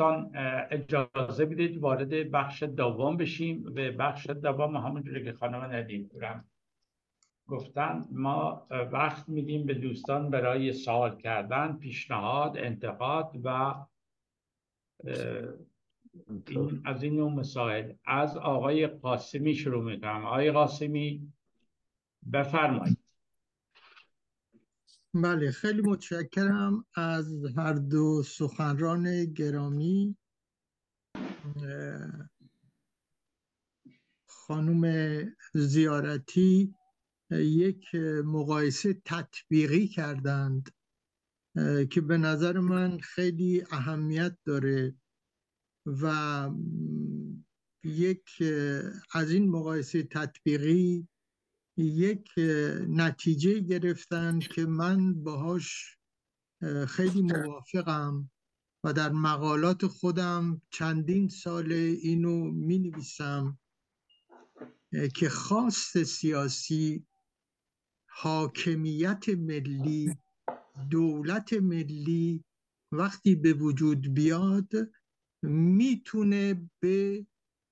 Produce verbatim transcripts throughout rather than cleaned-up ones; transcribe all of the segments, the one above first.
دوستان اجازه بدید وارد بخش دوم بشیم. و بخش دوم همونجوری که خانم ندیم پورم گفتن ما وقت میدیم به دوستان برای سوال کردن، پیشنهاد، انتقاد و این از این نوع مسائل. از آقای قاسمی شروع میکنم. آقای قاسمی بفرمایید. بله، خیلی متشکرم از هر دو سخنران گرامی. خانم زیارتی یک مقایسه تطبیقی کردند که به نظر من خیلی اهمیت داره و یک از این مقایسه تطبیقی یک نتیجه گرفتن که من باهاش خیلی موافقم و در مقالات خودم چندین سال اینو می نویسم که خواست سیاسی، حاکمیت ملی، دولت ملی وقتی به وجود بیاد میتونه به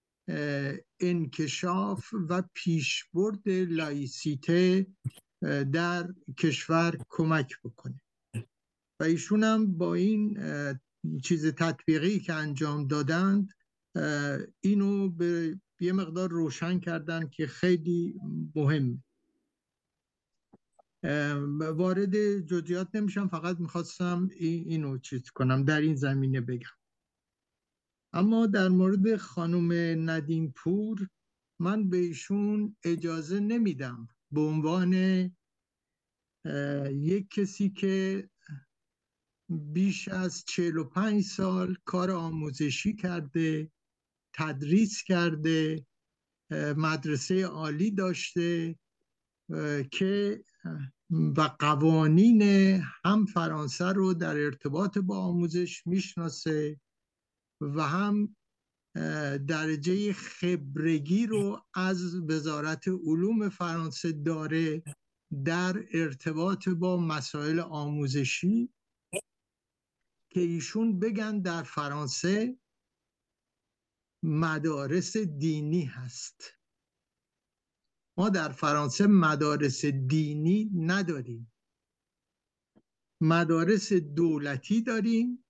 انکشاف و پیشبرد لایسیته در کشور کمک بکنه و ایشون هم با این چیز تطبیقی که انجام دادند اینو به یه مقدار روشن کردن که خیلی مهم. وارد جزئیات نمیشم، فقط میخواستم اینو چیز کنم، در این زمینه بگم. اما در مورد خانم ندیم پور من به ایشون اجازه نمیدم به عنوان یک کسی که بیش از چهل و پنج سال کار آموزشی کرده، تدریس کرده، مدرسه عالی داشته که و قوانین هم فرانسه رو در ارتباط با آموزش میشناسه و هم درجه خبرگی رو از وزارت علوم فرانسه داره در ارتباط با مسائل آموزشی، که ایشون بگن در فرانسه مدارس دینی هست. ما در فرانسه مدارس دینی نداریم، مدارس دولتی داریم،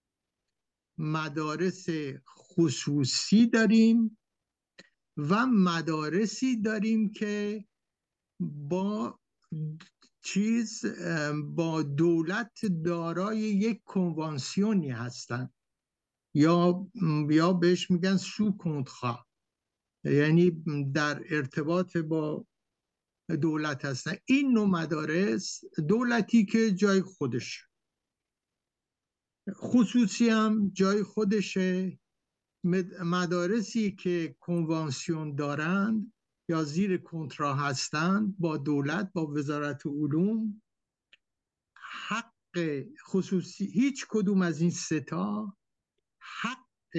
مدارس خصوصی داریم و مدارسی داریم که با چیز با دولت دارای یک کنوانسیونی هستند یا یا بهش میگن سو کنترا، یعنی در ارتباط با دولت هستن. این نوع مدارس دولتی که جای خودش، خصوصی هم جای خودشه. مدارسی که کنوانسیون دارند یا زیر کنترا هستند با دولت، با وزارت علوم، حق خصوصی هیچ کدوم از این ستا حق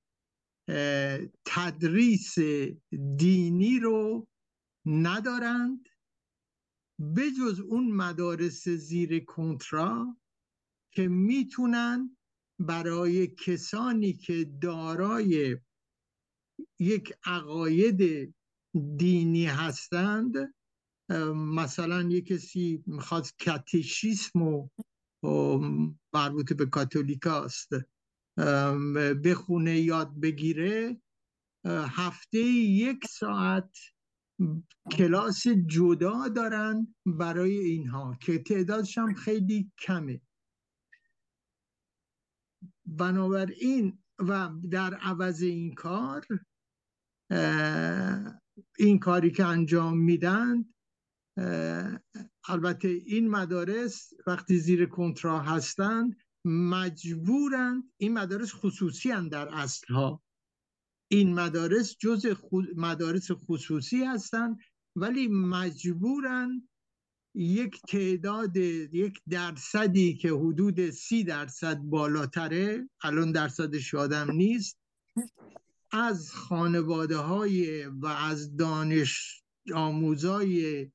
تدریس دینی رو ندارند بجز اون مدارس زیر کنترا که میتونن برای کسانی که دارای یک عقاید دینی هستند، مثلا یک کسی میخواد کاتیشیسم و مربوط به کاتولیکاست بخونه، یاد بگیره، هفته یک ساعت کلاس جدا دارن برای اینها که تعدادش هم خیلی کمه. بنابراین و در عوض این کار، این کاری که انجام میدن، البته این مدارس وقتی زیر کنترا هستن مجبورن، این مدارس خصوصی هستند در اصلها، این مدارس جز مدارس خصوصی هستند ولی مجبورن یک تعداد، یک درصدی که حدود سی درصد بالاتره، الان درصدش یادم نیست، از خانواده های و از دانش آموزای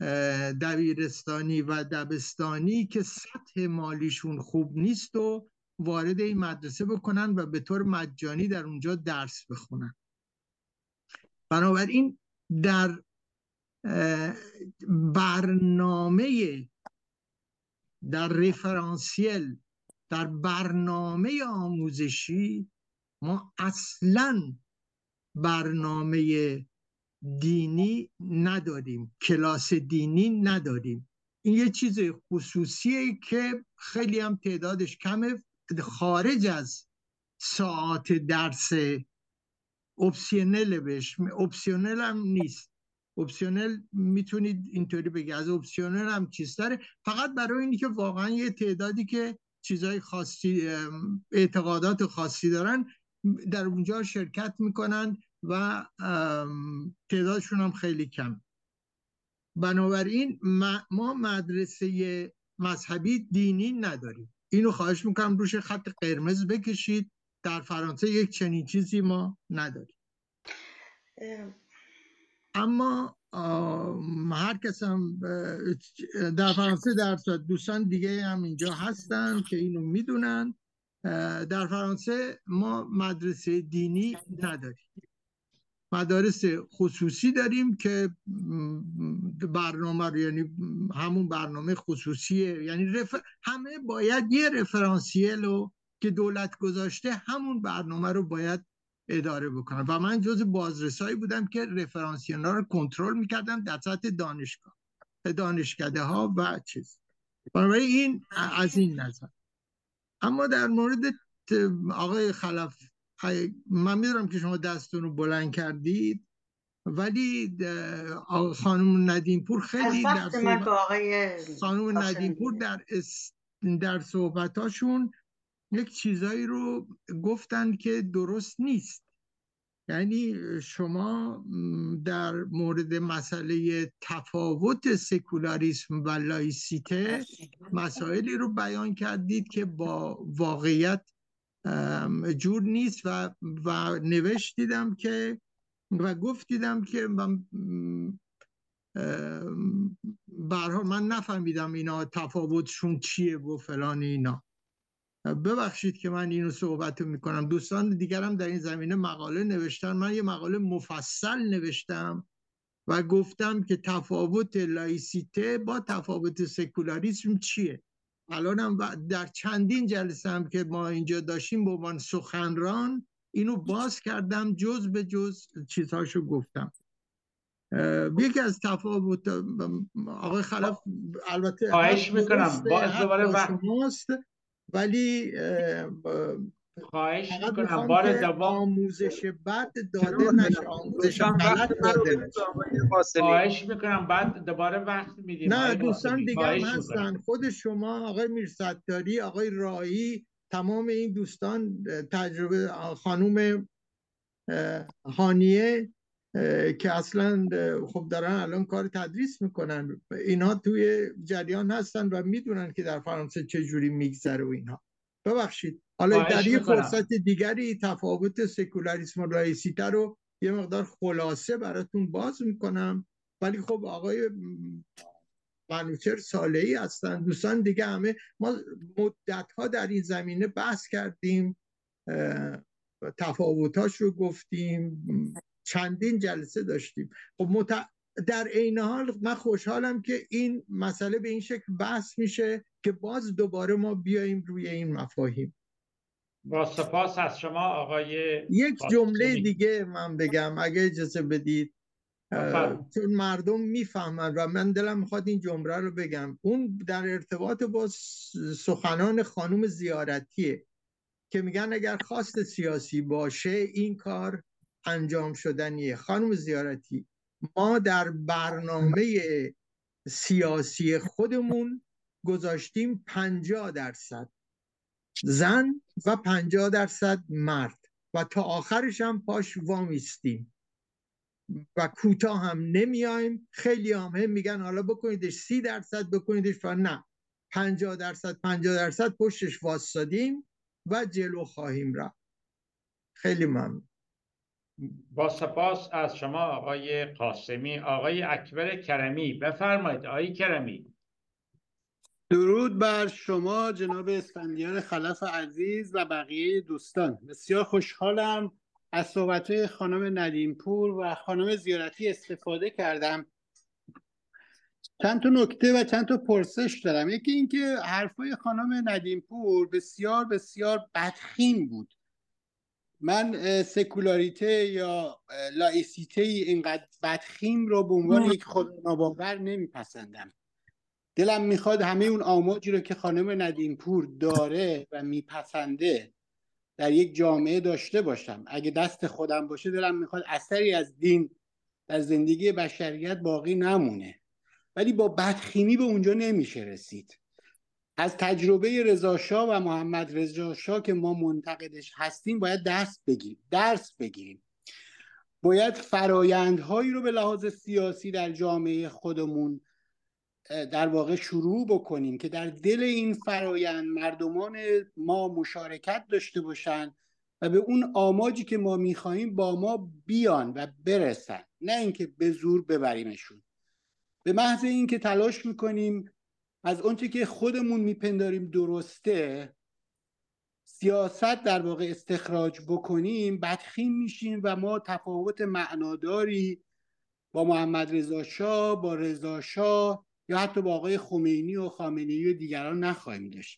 دبیرستانی و دبستانی که سطح مالیشون خوب نیست و وارد این مدرسه بکنن و به طور مجانی در اونجا درس بخونن. بنابراین در برنامه در رفرانسیل در برنامه آموزشی ما اصلاً برنامه دینی نداریم، کلاس دینی نداریم. این یه چیز خصوصیه که خیلی هم تعدادش کمه، خارج از ساعات درس اپسیونل بهش، اپسیونل هم نیست. اپسیونل میتونید اینطوری بگید، از اپسیونل هم چیز داره، فقط برای اینی که واقعا یه تعدادی که چیزای خاصی، اعتقادات خاصی دارن در اونجا شرکت میکنن و تعدادشون هم خیلی کم. بنابراین ما مدرسه مذهبی دینی نداریم. اینو خواهش میکنم روش خط قرمز بکشید. در فرانسه یک چنین چیزی ما نداریم. اما هر کس هم در فرانسه در دوستان دیگه هم اینجا هستن که اینو میدونن. در فرانسه ما مدرسه دینی نداریم، مدارس خصوصی داریم که برنامه رو، یعنی همون برنامه خصوصیه، یعنی رف... همه باید یه رفرانسیل رو که دولت گذاشته همون برنامه رو باید اداره بکنن و من جز بازرسایی بودم که رفرانسیل ها رو کنترل میکردم در سطح دانشگاه، دانشکده ها و چیز. بنابراین این از این نظر. اما در مورد آقای خلف، من میدونم که شما دستتون رو بلند کردید، ولی خانم ندیم پور خیلی در صحبت... خانم ندیم پور در اس... در صحبتاشون یک چیزایی رو گفتن که درست نیست. یعنی شما در مورد مسئله تفاوت سکولاریسم و لایسیته مسائلی رو بیان کردید که با واقعیت جور نیست و و نوشت دیدم که و گفت دیدم که من به هر حال من نفهمیدم اینا تفاوتشون چیه و فلان اینا. ببخشید که من اینو صحبت میکنم. دوستان دیگرم در این زمینه مقاله نوشتن، من یه مقاله مفصل نوشتم و گفتم که تفاوت لایسیته با تفاوت سکولاریسم چیه. الانم در چندین جلسه هم که ما اینجا داشتیم با من سخنران اینو باز کردم، جز به جز چیزهاشو گفتم. یکی از تفاوت آقای خلف البته خواهش میکنم باز دوباره وقت شماست، ولی خواهش میکنم بار دوم آموزش بد داده نشه، آموزش غلط داده نشه. خواهش میکنم بعد دوباره وقت میدیم. نه دوستان دیگه هم هستن، خود شما آقای میرستاری، آقای رایی، تمام این دوستان، تجربه خانوم هانیه که اصلا خب دارن الان کار تدریس میکنن، اینا توی جریان هستن و میدونن که در فرانسه چه جوری میگذره و اینها. ببخشید حالا در یه فرصت دیگری تفاوت سکولاریسم و لایسیته رو یه مقدار خلاصه براتون باز میکنم. ولی خب آقای منوچهر صالحی هستن، دوستان دیگه همه، ما مدت ها در این زمینه بحث کردیم، تفاوتاش رو گفتیم، چندین جلسه داشتیم. خب مت... در عین حال من خوشحالم که این مسئله به این شکل بحث میشه که باز دوباره ما بیاییم روی این مفاهیم. با سپاس از شما آقای یک جمله دیگه من بگم اگه اجازه بدید، چون مردم میفهمن و من دلم میخواد این جمله رو بگم. اون در ارتباط با سخنان خانم زیارتیه که میگن اگر خواست سیاسی باشه این کار انجام شدنیه. خانم زیارتی، ما در برنامه سیاسی خودمون گذاشتیم پنجاه درصد زن و پنجاه درصد مرد و تا آخرش هم پاش وامیستیم و کوتاه هم نمیایم. خیلی هم, هم میگن حالا بکنیدش سی درصد بکنیدش، و نه، پنجاه درصد پنجاه درصد پشتش واسادیم و جلو خواهیم رفت. خیلی ممنون. با سپاس از شما آقای قاسمی. آقای اکبر کرمی بفرمایید. آقای کرمی. درود بر شما جناب اسفندیار خلف عزیز و بقیه دوستان. بسیار خوشحالم از صحبت‌های خانم ندیم پور و خانم زیارتی استفاده کردم. چند تا نکته و چند تا پرسش دارم. یکی اینکه حرفای خانم ندیم پور بسیار بسیار بدخیم بود. من سکولاریته یا لایسیته اینقدر بدخیم رو به عنوان یک خدا ناباور نمیپسندم. دلم میخواد همه اون آماجی رو که خانم ندیم پور داره و میپسنده در یک جامعه داشته باشم. اگه دست خودم باشه دلم میخواد اثری از دین در زندگی بشریت باقی نمونه، ولی با بدخیمی به اونجا نمیشه رسید. از تجربه رضا شاه و محمد رضا شاه که ما منتقدش هستیم باید دست بگیریم، درس بگیریم. باید فرایندهایی رو به لحاظ سیاسی در جامعه خودمون در واقع شروع بکنیم که در دل این فرایند مردمان ما مشارکت داشته باشن و به اون آماجی که ما میخواییم با ما بیان و برسن، نه اینکه به زور ببریمشون. به محض اینکه تلاش میکنیم از اونچه که خودمون میپنداریم درسته سیاست در واقع استخراج بکنیم، بدخیم میشیم و ما تفاوت معناداری با محمد رضا شاه، با رضا شاه یا حتی با آقای خمینی و خامنه‌ای و دیگران نخواهیم داشت.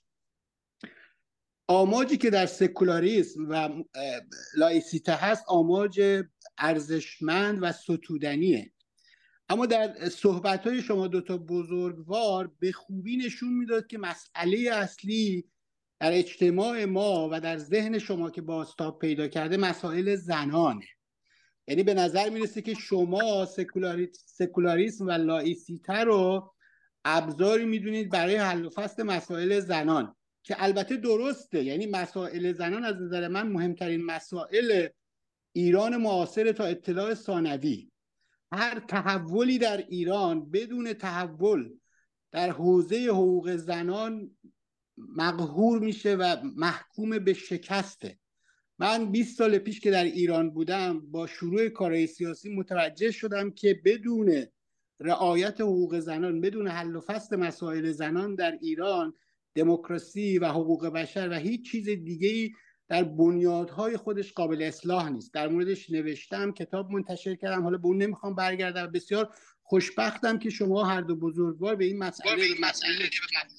آماجی که در سکولاریسم و لایسیته هست آماج ارزشمند و ستودنیه، اما در صحبت‌های شما دوتا بزرگوار به خوبی نشون میداد که مسئله اصلی در اجتماع ما و در ذهن شما که بازتاب پیدا کرده مسائل زنانه. یعنی به نظر میرسه که شما سکولاریسم و لایسیته رو ابزاری میدونید برای حل و فصل مسائل زنان، که البته درسته. یعنی مسائل زنان از نظر من مهمترین مسائل ایران معاصر تا اطلاع ثانوی. هر تحولی در ایران بدون تحول در حوزه حقوق زنان مقهور میشه و محکوم به شکسته. من بیست سال پیش که در ایران بودم با شروع کارهای سیاسی متوجه شدم که بدون رعایت حقوق زنان، بدون حل و فصل مسائل زنان در ایران، دموکراسی و حقوق بشر و هیچ چیز دیگه‌ای در بنیادهای خودش قابل اصلاح نیست. در موردش نوشتم، کتاب منتشر کردم، حالا به اون نمیخوام برگردم. بسیار خوشبختم که شما هر دو بزرگوار به این مسئله مسئله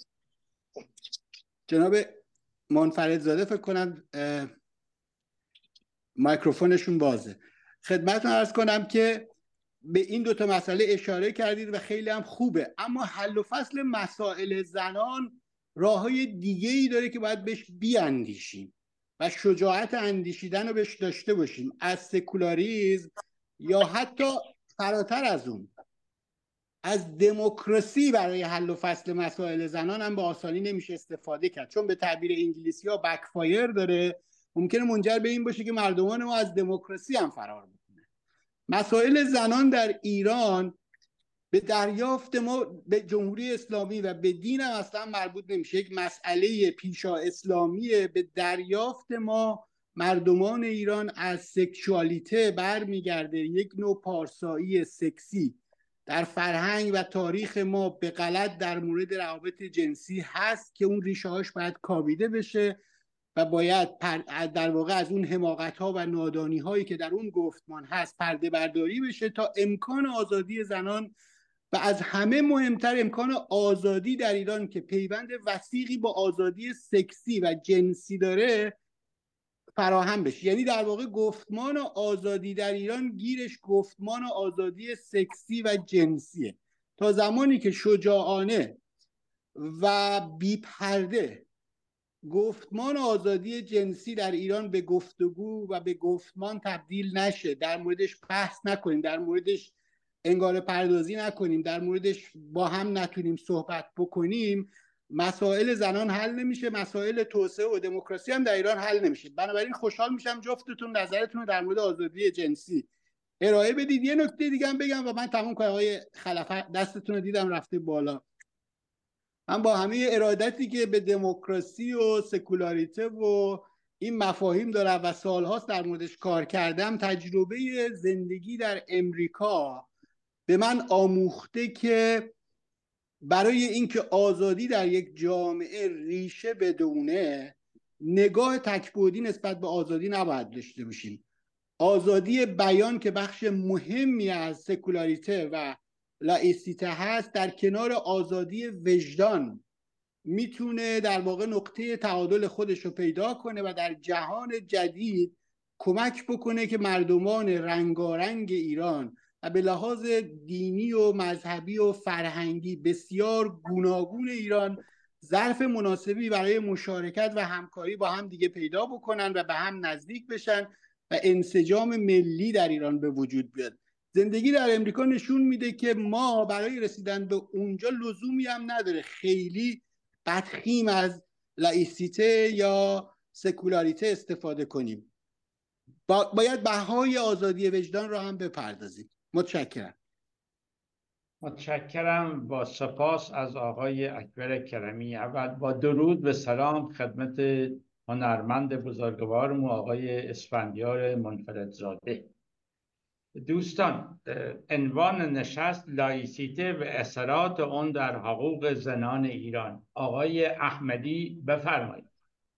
جناب منفردزاده فکر کنم میکروفونشون بازه، خدمتتون عرض کنم که به این دوتا مسئله اشاره کردید و خیلی هم خوبه. اما حل و فصل مسائل زنان راههای دیگه‌ای داره که باید بهش بیاندیشیم و شجاعت اندیشیدن رو بهش داشته باشیم. از سکولاریسم یا حتی فراتر از اون از دموکراسی برای حل و فصل مسائل زنان هم به آسانی نمیشه استفاده کرد، چون به تعبیر انگلیسی ها بکفایر داره. ممکنه منجر به این باشه که مردمان ما از دموکراسی هم فرار بکنه. مسائل زنان در ایران به دریافت ما به جمهوری اسلامی و به دین هم اصلا مربوط نمیشه. یک مسئله پیشا اسلامیه. به دریافت ما مردمان ایران از سکشوالیته برمیگرده. یک نوع پارسایی سکسی در فرهنگ و تاریخ ما به غلط در مورد روابط جنسی هست که اون ریشه هاش باید کاویده بشه و باید در واقع از اون حماقت ها و نادانی هایی که در اون گفتمان هست پرده برداری بشه تا امکان آزادی زنان و از همه مهمتر امکان آزادی در ایران که پیوند وثیقی با آزادی سکسی و جنسی داره فراهم بشه. یعنی در واقع گفتمان آزادی در ایران گیرش گفتمان آزادی سکسی و جنسیه. تا زمانی که شجاعانه و بی پرده گفتمان آزادی جنسی در ایران به گفتگو و به گفتمان تبدیل نشه، در موردش بحث نکنیم، در موردش انگار پردازی نکنیم، در موردش با هم نتونیم صحبت بکنیم، مسائل زنان حل نمیشه، مسائل توسعه و دموکراسی هم در ایران حل نمیشه. بنابراین خوشحال میشم جفتتون نظرتون رو در مورد آزادی جنسی ارائه بدید. یه نکته دیگه هم بگم و من تموم کنم. آقای خلفه دستتون رو دیدم رفته بالا. من با همه ارادتی که به دموکراسی و سکولاریته و این مفاهیم دارم و سالهاست در موردش کار کردم، تجربه زندگی در امریکا به من آموخته که برای اینکه آزادی در یک جامعه ریشه بدونه، نگاه تک‌بعدی نسبت به آزادی نباید داشته باشیم. آزادی بیان که بخش مهمی از سکولاریته و لایسیته هست، در کنار آزادی وجدان میتونه در واقع نقطه تعادل خودش رو پیدا کنه و در جهان جدید کمک بکنه که مردمان رنگارنگ ایران و به لحاظ دینی و مذهبی و فرهنگی بسیار گوناگون ایران ظرف مناسبی برای مشارکت و همکاری با هم دیگه پیدا بکنن و به هم نزدیک بشن و انسجام ملی در ایران به وجود بیاد. زندگی در امریکا نشون میده که ما برای رسیدن به اونجا لزومی هم نداره خیلی بدخیم از لایسیته یا سکولاریته استفاده کنیم. با باید بهای آزادی وجدان را هم بپردازیم. متشکرم. متشکرم. با سپاس از آقای اکبر کرمی. اول با درود به سلام خدمت هنرمند بزرگوارم آقای اسفندیار منفردزاده. دوستان، عنوان نشست لایسیته و اثرات آن در حقوق زنان ایران. آقای احمدی بفرمایید.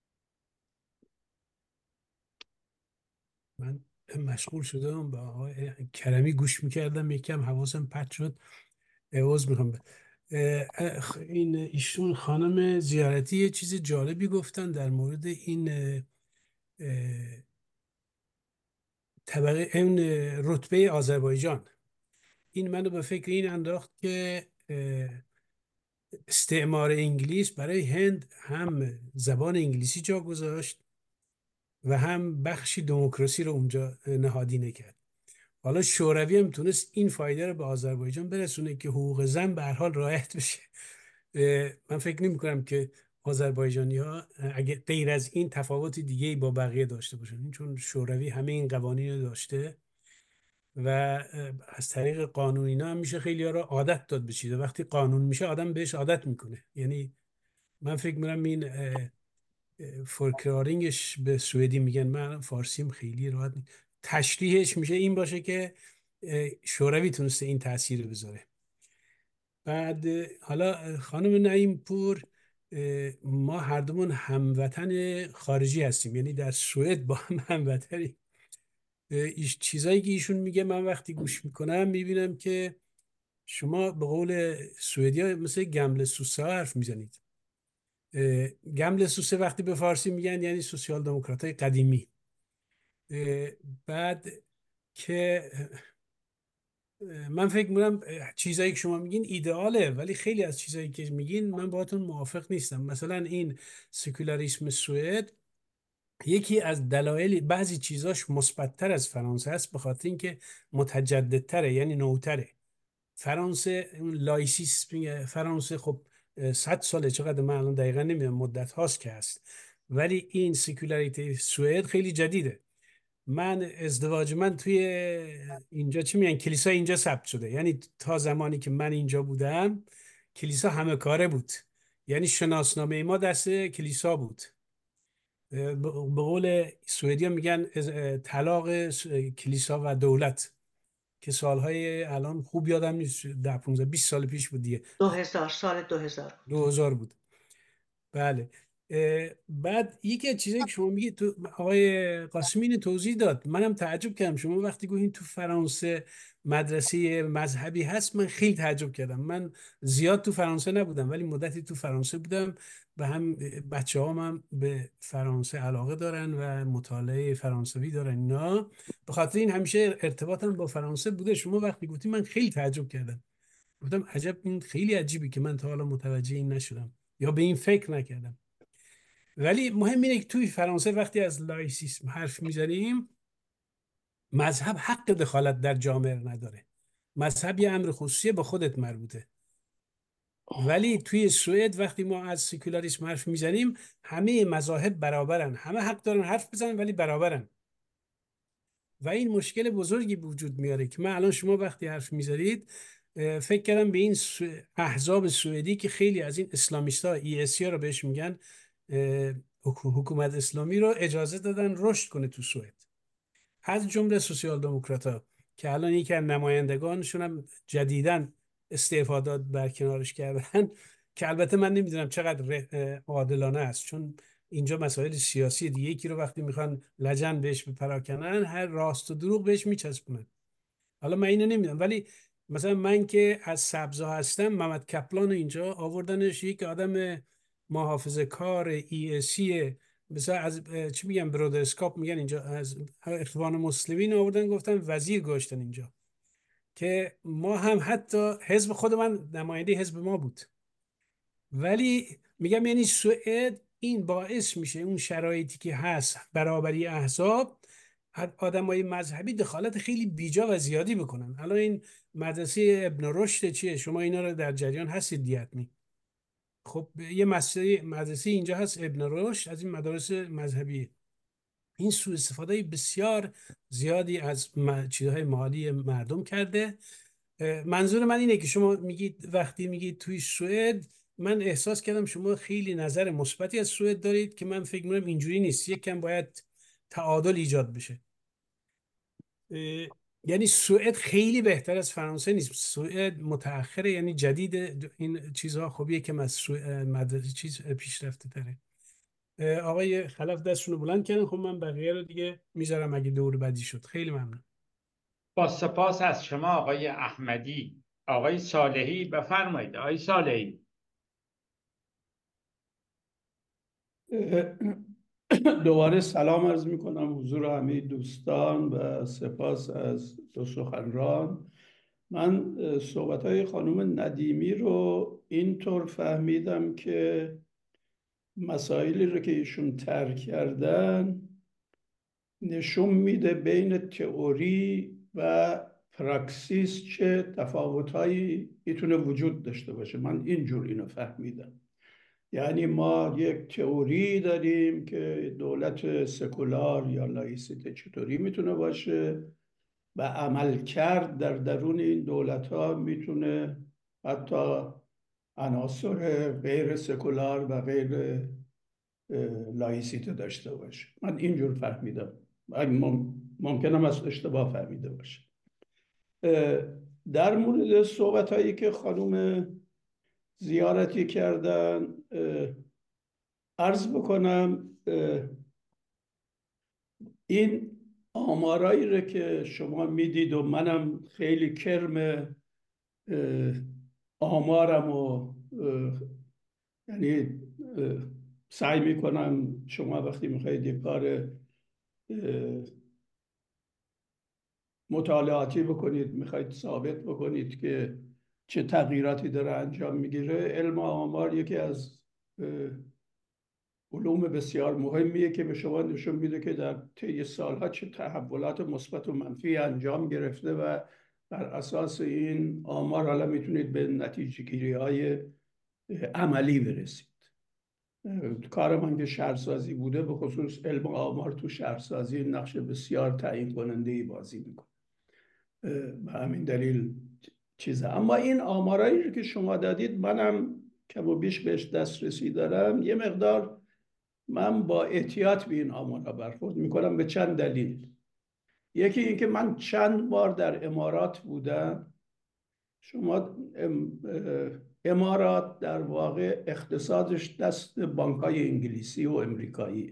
من مشغول شدم با آقای کرمی گوش میکردم، یکم حواسم پرت شد. عذر میخوام. این ایشون خانم زیارتی یه چیز جالبی گفتن در مورد این طبقه این رتبه آذربایجان. این منو به فکر این انداخت که استعمار انگلیس برای هند هم زبان انگلیسی جا گذاشت و هم بخشی دموکراسی رو اونجا نهادینه کرد. حالا شوروی هم تونست این فایده رو به آذربایجان برسونه که حقوق زن به هر حال رعایت بشه. من فکر نمی کنم که آذربایجانی ها اگه غیر از این تفاوت دیگه با بقیه داشته باشن، چون شوروی همه این قوانین رو داشته و از طریق قانون اینا هم میشه خیلی ها رو عادت داد بشید. وقتی قانون میشه آدم بهش عادت میکنه. یعنی من فکر میکنم این فولکلورینگش به سوئدی میگن، من فارسیم خیلی راحت نی. تشریحش میشه این باشه که شوروی تونسته این تاثیر بذاره. بعد حالا خانم نعیم پور، ما هر دومون هموطن خارجی هستیم، یعنی در سوئد با هم هموطنیم. چیزایی که ایشون میگه من وقتی گوش میکنم میبینم که شما به قول سوئدی ها مثل گمل سوسه ها حرف میزنید. گمل سوسه وقتی به فارسی میگن یعنی سوسیال دموکرات های قدیمی. بعد که من فکر میکنم چیزایی که شما میگین ایدئاله، ولی خیلی از چیزایی که میگین من باهاتون موافق نیستم. مثلا این سکولاریسم سوئد یکی از دلایل بعضی چیزاش مثبت‌تر از فرانسه است، به خاطر اینکه متجددتره، یعنی نوتره. فرانسه اون لایسیسم فرانسه خب صد ساله، چقدر من الان دقیقا نمیدونم، مدت هاست که هست، ولی این سکولاریته سوئد خیلی جدیده. من ازدواج من توی اینجا چی میگن کلیسا اینجا ثبت شده، یعنی تا زمانی که من اینجا بودم کلیسا همه کاره بود، یعنی شناسنامه ما دست کلیسا بود. به قول سوئدی میگن طلاق کلیسا و دولت، که سالهای الان خوب یادم نیست، ده پونزده بیست سال پیش بود دیگه. دو هزار سال دو هزار دو هزار بود. بله. بعد یکی از چیزایی که شما میگید تو آقای قاسمی توضیح داد، منم تعجب کردم. شما وقتی گفتین تو فرانسه مدرسه مذهبی هست، من خیلی تعجب کردم. من زیاد تو فرانسه نبودم ولی مدتی تو فرانسه بودم و هم بچه هم, هم به فرانسه علاقه دارن و مطالعه فرانسوی دارن اینا، به خاطر این همیشه ارتباطم با فرانسه بوده. شما وقتی گفتین من خیلی تعجب کردم، گفتم عجب، این خیلی عجیبی که من تا حالا متوجه این نشدم یا به این فکر نکردم. ولی مهم اینه که توی فرانسه وقتی از لایسیسم حرف میزنیم، مذهب حق دخالت در جامعه نداره. مذهب یه امر خصوصیه، به خودت مربوطه. ولی توی سوئد وقتی ما از سکولاریسم حرف میزنیم، همه مذاهب برابرن، همه حق دارن حرف بزنن ولی برابرن. و این مشکل بزرگی وجود میاره که من الان شما وقتی حرف میزنید فکر کردم به این احزاب سوئدی که خیلی از این اسلامیستا ای اس رو بهش میگن، حکومت اسلامی رو اجازه دادن رشد کنه تو سوئد، از جمله سوسیال دموکرات‌ها که الان یکی از نمایندگانشون هم جدیداً استعفا داد برکنارش کردن که البته من نمیدونم چقدر عادلانه است، چون اینجا مسائل سیاسی دیگه، یکی رو وقتی میخوان لجن بهش بپراکنن هر راست و دروغ بهش میچسبونن. حالا من اینو نمیدونم، ولی مثلا من که از سبزا هستم، محمد کپلان اینجا آوردنش، یک آدم محافظه کار ای اسی مثلا از چی میگن برودرسکاپ میگن اینجا، از اخوان مسلمین آوردن گفتن وزیر گذاشتن اینجا، که ما هم حتی حزب خود من نماینده حزب ما بود. ولی میگم یعنی سوئد این باعث میشه اون شرایطی که هست برابری احزاب، آدمای مذهبی دخالت خیلی بیجا و زیادی بکنن. الان این مدرسه ابن رشد چیه؟ شما اینا رو در جریان هستید دیتمی. خب یه مدرسه مدرسه اینجا هست ابن رشد، از این مدارس مذهبی. این سوء استفاده بسیار زیادی از چیزهای مالی مردم کرده. منظور من اینه که شما میگید وقتی میگید توی سوئد، من احساس کردم شما خیلی نظر مثبتی از سوئد دارید که من فکر می‌کنم اینجوری نیست، یک کم باید تعادل ایجاد بشه. یعنی سوئد خیلی بهتر از فرانسه نیست، سوئد متأخره، یعنی جدید این چیزها. خوبیه که از مدرسه چیز پیشرفته تره. آقای خلف دستشون رو بلند کردن، خب من بقیه رو دیگه میذارم اگه دور بعدی شد. خیلی ممنون. با سپاس از شما آقای احمدی. آقای صالحی بفرمایید. آقای صالحی. دوباره سلام عرض می کنم حضور همه دوستان و سپاس از دو سخنران. من صحبت های خانم ندیمی رو اینطور فهمیدم که مسائلی رو که ایشون طرح کردن نشون میده بین تئوری و پراکسیس چه تفاوت‌هایی میتونه وجود داشته باشه. من اینجور اینو فهمیدم. یعنی ما یک تئوری داریم که دولت سکولار یا لایسیته چطوری میتونه باشه و عمل کرد در درون این دولت ها میتونه حتی عناصر غیر سکولار و غیر لایسیته داشته باشه. من اینجور فهمیدم، ممکنم از اشتباه فهمیده باشه. در مورد صحبت هایی که خانم زیارتی کردن عرض بکنم، این آمارایی رو که شما میدید و منم خیلی کرم آمارم و یعنی سعی میکنم شما وقتی میخواید یک کار مطالعاتی بکنید، میخواید ثابت بکنید که چه تغییراتی داره انجام میگیره، علم آمار یکی از علوم بسیار مهمیه که به شما نشون میده که در طی سالها چه تحولات مثبت و منفی انجام گرفته و بر اساس این آمار حالا میتونید به نتیجه گیری های عملی برسید. کار من که شهرسازی بوده، به خصوص علم آمار تو شهرسازی نقش بسیار تعیین کننده‌ای بازی میکنه. به همین دلیل چیزه. اما این آمارایی رو که شما دادید منم کم و بیش بهش دسترسی دارم. یه مقدار من با احتیاط به این آمارا برخورد میکنم به چند دلیل. یکی این که من چند بار در امارات بودم. شما امارات در واقع اقتصادش دست بانک‌های انگلیسی و امریکایی.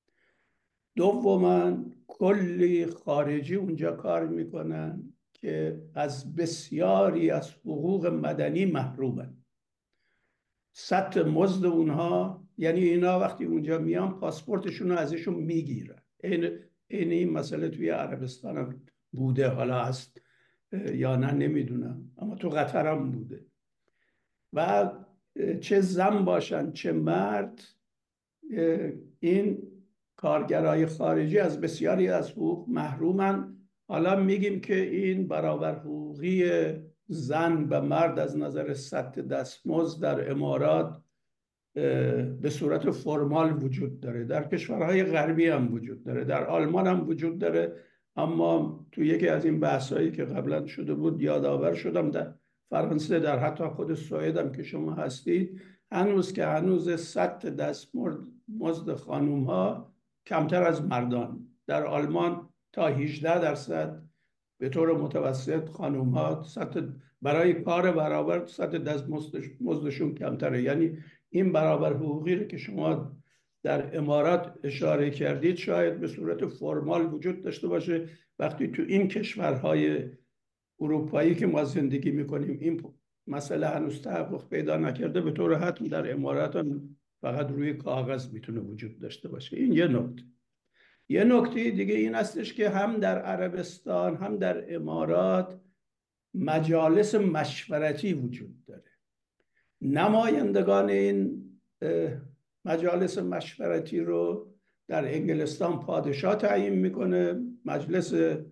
دوما کلی خارجی اونجا کار میکنن که از بسیاری از حقوق مدنی محرومن. سطح مزد اونها، یعنی اینا وقتی اونجا میان پاسپورتشون رو ازشون میگیرن. این این مسئله توی عربستان هم بوده، حالا هست یا نه نمیدونم، اما تو قطر هم بوده. و چه زن باشن چه مرد، این کارگرای خارجی از بسیاری از حقوق محرومن. حالا میگیم که این برابر حقوقی زن و مرد از نظر سطح دستمزد در امارات به صورت فرمال وجود داره. در کشورهای غربی هم وجود داره، در آلمان هم وجود داره. اما تو یکی از این بحثایی که قبلا شده بود یادآور شدم، در فرانسه، در حتی خود سوئد هم که شما هستید، هنوز که هنوز سطح دستمزد خانوم ها کمتر از مردان. در آلمان تا هجده درصد به طور متوسط خانوم ها سطح برای کار برابر سطح دستمزدشون کمتره. یعنی این برابر حقوقی رو که شما در امارات اشاره کردید شاید به صورت فرمال وجود داشته باشه، وقتی تو این کشورهای اروپایی که ما زندگی میکنیم این مسئله هنوز تحقق پیدا نکرده، به طور حتم در امارات هم فقط روی کاغذ میتونه وجود داشته باشه. این یه نکته. یه نکته دیگه این هستش که هم در عربستان هم در امارات مجالس مشورتی وجود داره. نمایندگان این مجالس مشورتی رو در انگلستان پادشاه تعیین میکنه. مجلس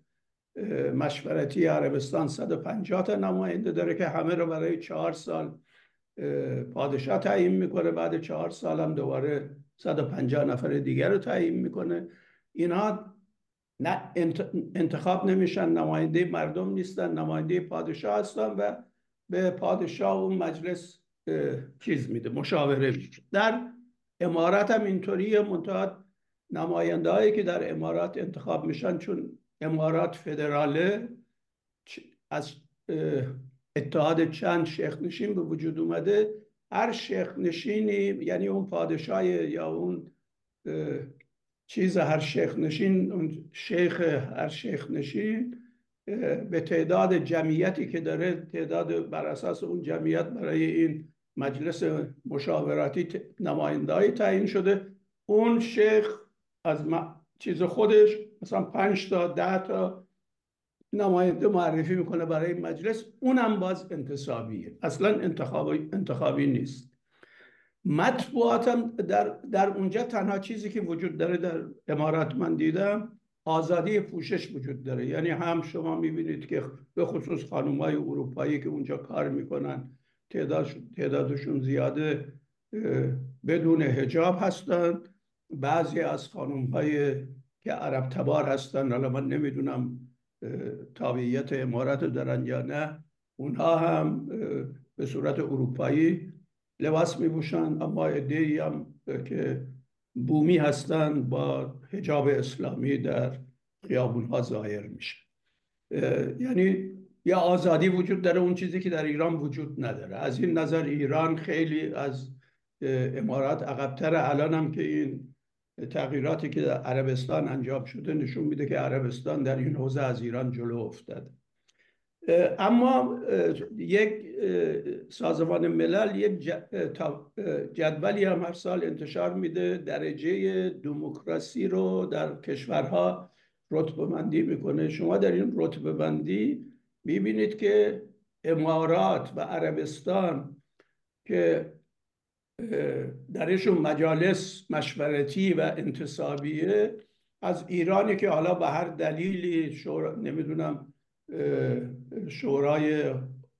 مشورتی عربستان صد و پنجاه تا نماینده داره که همه رو برای چهار سال پادشاه تعیین میکنه، بعد چهار سال هم دوباره صد و پنجاه نفر دیگر رو تعیین میکنه. اینها نه انتخاب نمیشن، نماینده مردم نیستن، نماینده پادشاه هستن و به پادشاه اون مجلس چیز میده، مشاوره میده. در امارات هم اینطوریه، منتها نماینده هایی که در امارات انتخاب میشن چون امارات فدراله، از اتحاد چند شیخ نشین به وجود اومده. هر شیخ نشینی یعنی اون پادشاه یا اون چیز هر شیخ نشین، اون شیخ هر شیخ نشین به تعداد جمعیتی که داره، تعداد بر اساس اون جمعیت برای این مجلس مشاوراتی نماینده‌ای تعیین شده. اون شیخ از چیز خودش مثلا پنج تا ده تا نماینده معرفی میکنه برای مجلس، اونم باز انتصابیه، اصلا انتخابی انتخابی نیست. مطبوعاتم در در اونجا تنها چیزی که وجود داره در امارات من دیدم آزادی پوشش وجود داره. یعنی هم شما میبینید که به خصوص خانم‌های اروپایی که اونجا کار میکنن تعداد تعدادشون زیاده بدون حجاب هستن. بعضی از خانم‌های که عرب تبار هستن، حالا من نمیدونم تابعیت امارات دارن یا نه، اونها هم به صورت اروپایی لباس میپوشن، اما عده‌ای هم که بومی هستن با حجاب اسلامی در خیابون‌ها ظاهر میشه. یعنی یا آزادی وجود داره، اون چیزی که در ایران وجود نداره. از این نظر ایران خیلی از امارات عقب‌تره. الان هم که این تغییراتی که در عربستان انجام شده نشون میده که عربستان در این حوزه از ایران جلو افتاده. اما یک سازمان ملل یک جدولی هم هر سال انتشار میده، درجه دموکراسی رو در کشورها رتبه بندی میکنه. شما در این رتبه بندی میبینید که امارات و عربستان که درشون مجالس مشورتی و انتصابیه، از ایرانی که حالا به هر دلیلی شورا نمیدونم شورای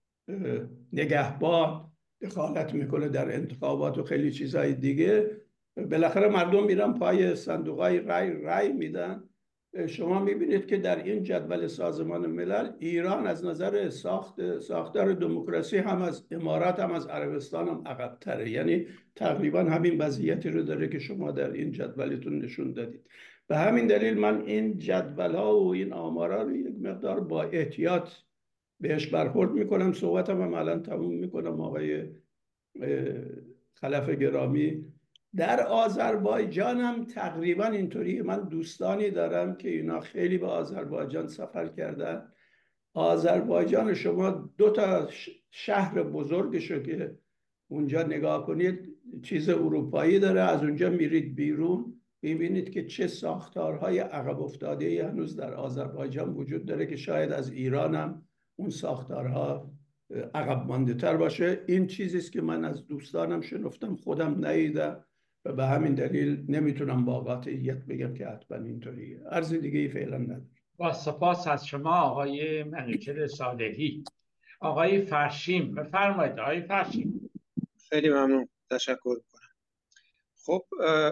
نگهبان دخالت میکنه در انتخابات و خیلی چیزهای دیگه، بالاخره مردم میرن پای صندوقای رای رای میدن. شما میبینید که در این جدول سازمان ملل ایران از نظر ساخت ساختار دموکراسی هم از امارات هم از عربستان هم عقب‌تره. یعنی تقریبا همین وضعیتی رو داره که شما در این جدولتون نشون دادید. به همین دلیل من این جدول‌ها و این آمارا رو یک مقدار با احتیاط بهش برخورد میکنم. صحبتم هم الان تموم میکنم. آقای خلف گرامی، در آذربایجان هم تقریبا اینطوریه. من دوستانی دارم که اینا خیلی به آذربایجان سفر کردن. آذربایجان شما دو تا شهر بزرگشو که اونجا نگاه کنید چیز اروپایی داره، از اونجا میرید بیرون میبینید که چه ساختارهای عقب افتاده هنوز در آذربایجان وجود داره که شاید از ایران هم اون ساختارها عقب مانده تر باشه. این چیزیست که من از دوستانم شنفتم، خودم ندیدم و به همین دلیل نمیتونم با قاطعیت بگم که حتما اینطوریه. عرض دیگه ای فعلا ندارم. با سپاس از شما آقای منوچهر صالحی. آقای فرشیم بفرمایید. آقای فرشیم. خیلی ممنون، تشکر میکنم. خب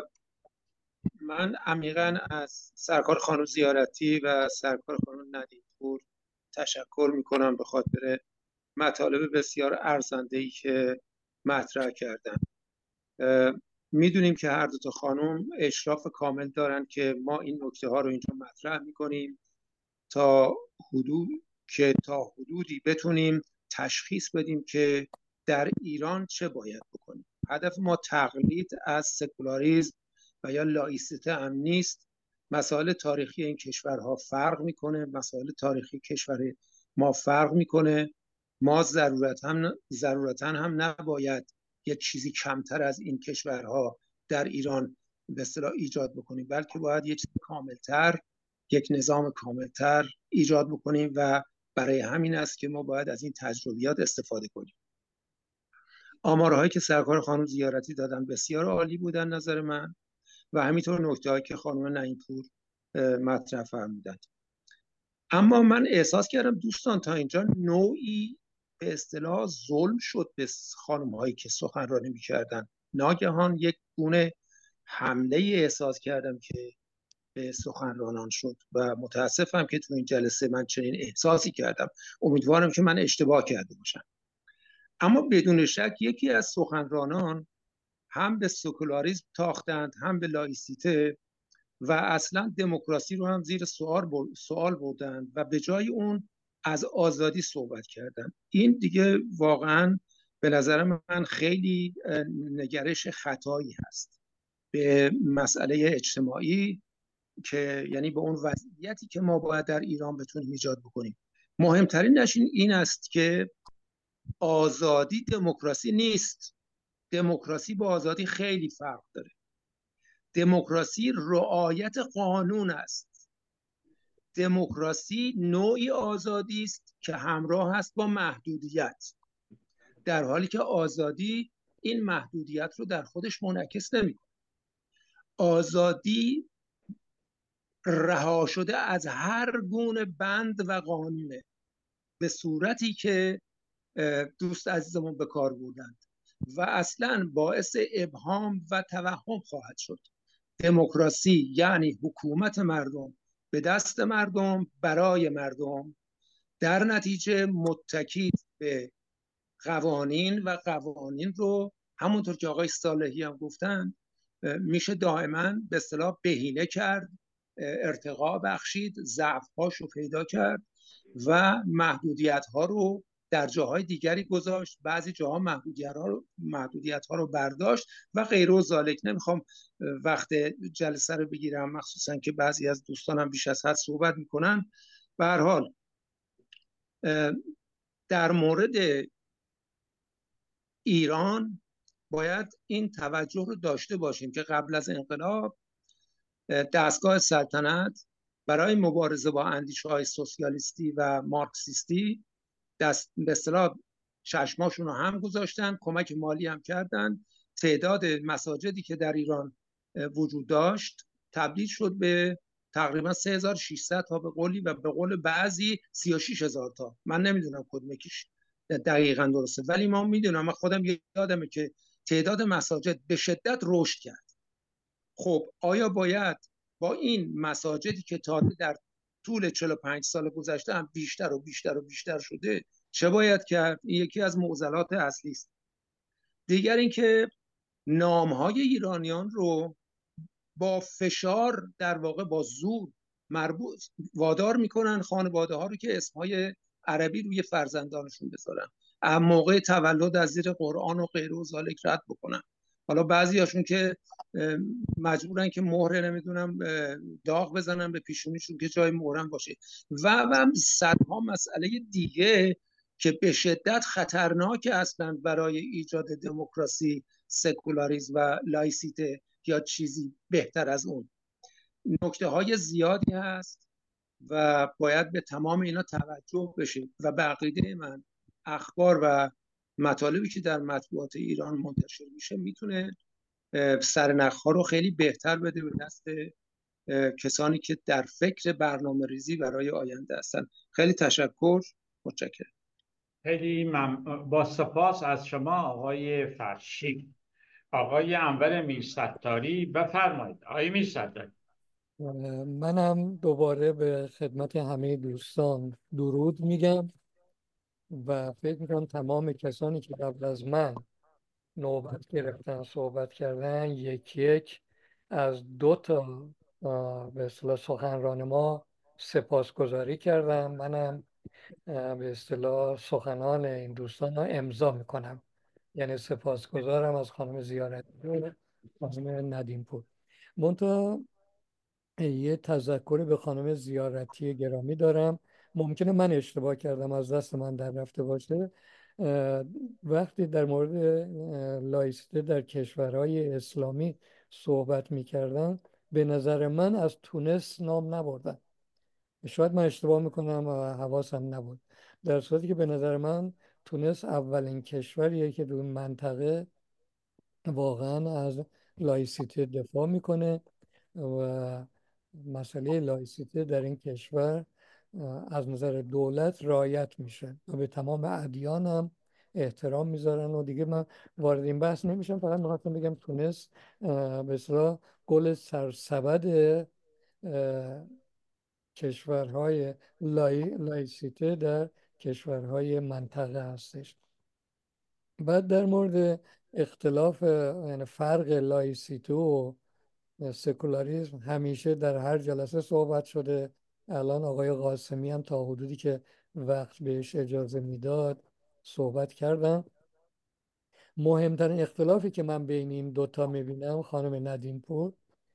من عمیقاً از سرکار خانم زیارتی و سرکار خانم ندیم‌پور تشکر میکنم به خاطر مطالب بسیار ارزنده‌ای که مطرح کردن. میدونیم که هر دو تا خانم اشراف کامل دارن که ما این نکته ها رو اینجا مطرح میکنیم تا حدود که تا حدودی بتونیم تشخیص بدیم که در ایران چه باید بکنیم. هدف ما تقلید از سکولاریسم و یا لایسیته هم نیست. مسائل تاریخی این کشورها فرق میکنه، مسائل تاریخی کشور ما فرق میکنه. ما ضرورت هم ضرورتاً هم نباید یک چیزی کمتر از این کشورها در ایران به اصطلاح ایجاد بکنیم، بلکه باید یک چیز کاملتر، یک نظام کاملتر ایجاد بکنیم و برای همین است که ما باید از این تجربیات استفاده کنیم. آمارهایی که سرکار خانم زیارتی دادن بسیار عالی بودن نظر من و همینطور نکته‌هایی که خانم نعیم‌پور مطرح فرمودند. اما من احساس کردم دوستان تا اینجا نوعی به اصطلاح ظلم شد به خانم‌هایی که سخنرانی می‌کردن. ناگهان یک گونه حمله احساس کردم که به سخنرانان شد و متاسفم که تو این جلسه من چنین احساسی کردم. امیدوارم که من اشتباه کرده باشم. اما بدون شک یکی از سخنرانان هم به سکولاریسم تاختند، هم به لایسیته و اصلا دموکراسی رو هم زیر سوال سوال بردند و به جای اون از آزادی صحبت کردند. این دیگه واقعا به نظر من خیلی نگرش خطایی هست به مسئله اجتماعی، که یعنی به اون وضعیتی که ما باید در ایران بتونیم ایجاد بکنیم. مهمترین نشین این است که آزادی دموکراسی نیست. دموکراسی با آزادی خیلی فرق داره. دموکراسی رعایت قانون است. دموکراسی نوعی آزادی است که همراه است با محدودیت، در حالی که آزادی این محدودیت رو در خودش منعکس نمی‌کنه. آزادی رها شده از هر گونه بند و قانونه به صورتی که دوست عزیزمون به کار بردند و اصلا باعث ابهام و توهم خواهد شد. دموکراسی یعنی حکومت مردم به دست مردم برای مردم، در نتیجه متکی به قوانین و قوانین رو همونطور که آقای صالحی هم گفتن میشه دائما به اصطلاح بهینه کرد، ارتقا بخشید، ضعف‌هاش رو پیدا کرد و محدودیت‌ها رو در جاهای دیگری گذاشت، بعضی جاها محدودیت‌ها رو محدودیت‌ها رو برداشت و غیر و ذالک. نمیخوام وقت جلسه رو بگیرم، مخصوصا که بعضی از دوستانم بیش از حد صحبت میکنن. به هر حال در مورد ایران باید این توجه رو داشته باشیم که قبل از انقلاب دستگاه سلطنت برای مبارزه با اندیشه‌های سوسیالیستی و مارکسیستی دست به اصطلاح چشماشون رو هم گذاشتن، کمک مالی هم کردن. تعداد مساجدی که در ایران وجود داشت تبدیل شد به تقریبا سه هزار و ششصد تا به قولی و به قول بعضی سی و شش هزار تا. من نمیدونم کدوم یکیش دقیقاً درسته، ولی ما میدونم، من خودم یادمه که تعداد مساجد به شدت رشد کرد. خب آیا باید با این مساجدی که تا در طول چهل و پنج سال گذشته هم بیشتر و بیشتر و بیشتر شده چه باید کرد؟ این یکی از معضلات اصلی است. دیگر اینکه نامهای ایرانیان رو با فشار، در واقع با زور مربوط وادار میکنن خانواده ها رو که اسمهای عربی روی فرزندانشون بذارن، موقع تولد از زیر قرآن و غیره و ذالک رد بکنن. حالا بعضی هاشون که مجبورن که مهر نمیدونم داغ بزنن به پیشونیشون که جای مهرم باشه و و صدها مسئله دیگه که به شدت خطرناک هستند برای ایجاد دموکراسی، سکولاریسم و لایسیته یا چیزی بهتر از اون. نکته های زیادی هست و باید به تمام اینا توجه بشه و به عقیده من اخبار و مطالبی که در مطبوعات ایران منتشر میشه میتونه سرنخ‌ها رو خیلی بهتر بده به دست کسانی که در فکر برنامه ریزی برای آینده هستن. خیلی تشکر، متشکرم. خیلی مم... با سپاس از شما آقای فرشی. آقای انور میرستاری بفرمایید. آقای میرستاری. منم دوباره به خدمت همه دوستان درود میگم و فکر میکنم تمام کسانی که قبل از من نوبت گرفتن صحبت کردن یک یک از دو تا به اصطلاح سخنران ما سپاسگزاری کردم. منم به اصطلاح سخنان این دوستان رو امضا میکنم، یعنی سپاسگزارم از خانم زیارتی و خانم ندیم پور. منتها یه تذکری به خانم زیارتی گرامی دارم، ممکنه من اشتباه کردم، از دست من در رفته باشه. وقتی در مورد لایسیته در کشورهای اسلامی صحبت میکردن، به نظر من از تونس نام نبردن. شاید من اشتباه میکنم و حواسم نبود، در صورتی که به نظر من تونس اولین کشوریه که در اون منطقه واقعا از لایسیته دفاع میکنه و مسئله لایسیته در این کشور از نظر دولت رعایت میشه و به تمام ادیان هم احترام میذارن. و دیگه من وارد این بحث نمیشم، فقط میخواستم بگم تونس به اصطلاح گل سرسبد کشورهای لای... لایسیته در کشورهای منطقه هستش. بعد در مورد اختلاف، یعنی فرق لایسیته و سکولاریسم همیشه در هر جلسه صحبت شده. الان آقای قاسمی هم تا حدودی که وقت بهش اجازه میداد صحبت کردم. مهمترین اختلافی که من بین این دوتا میبینم خانم ندیم پور،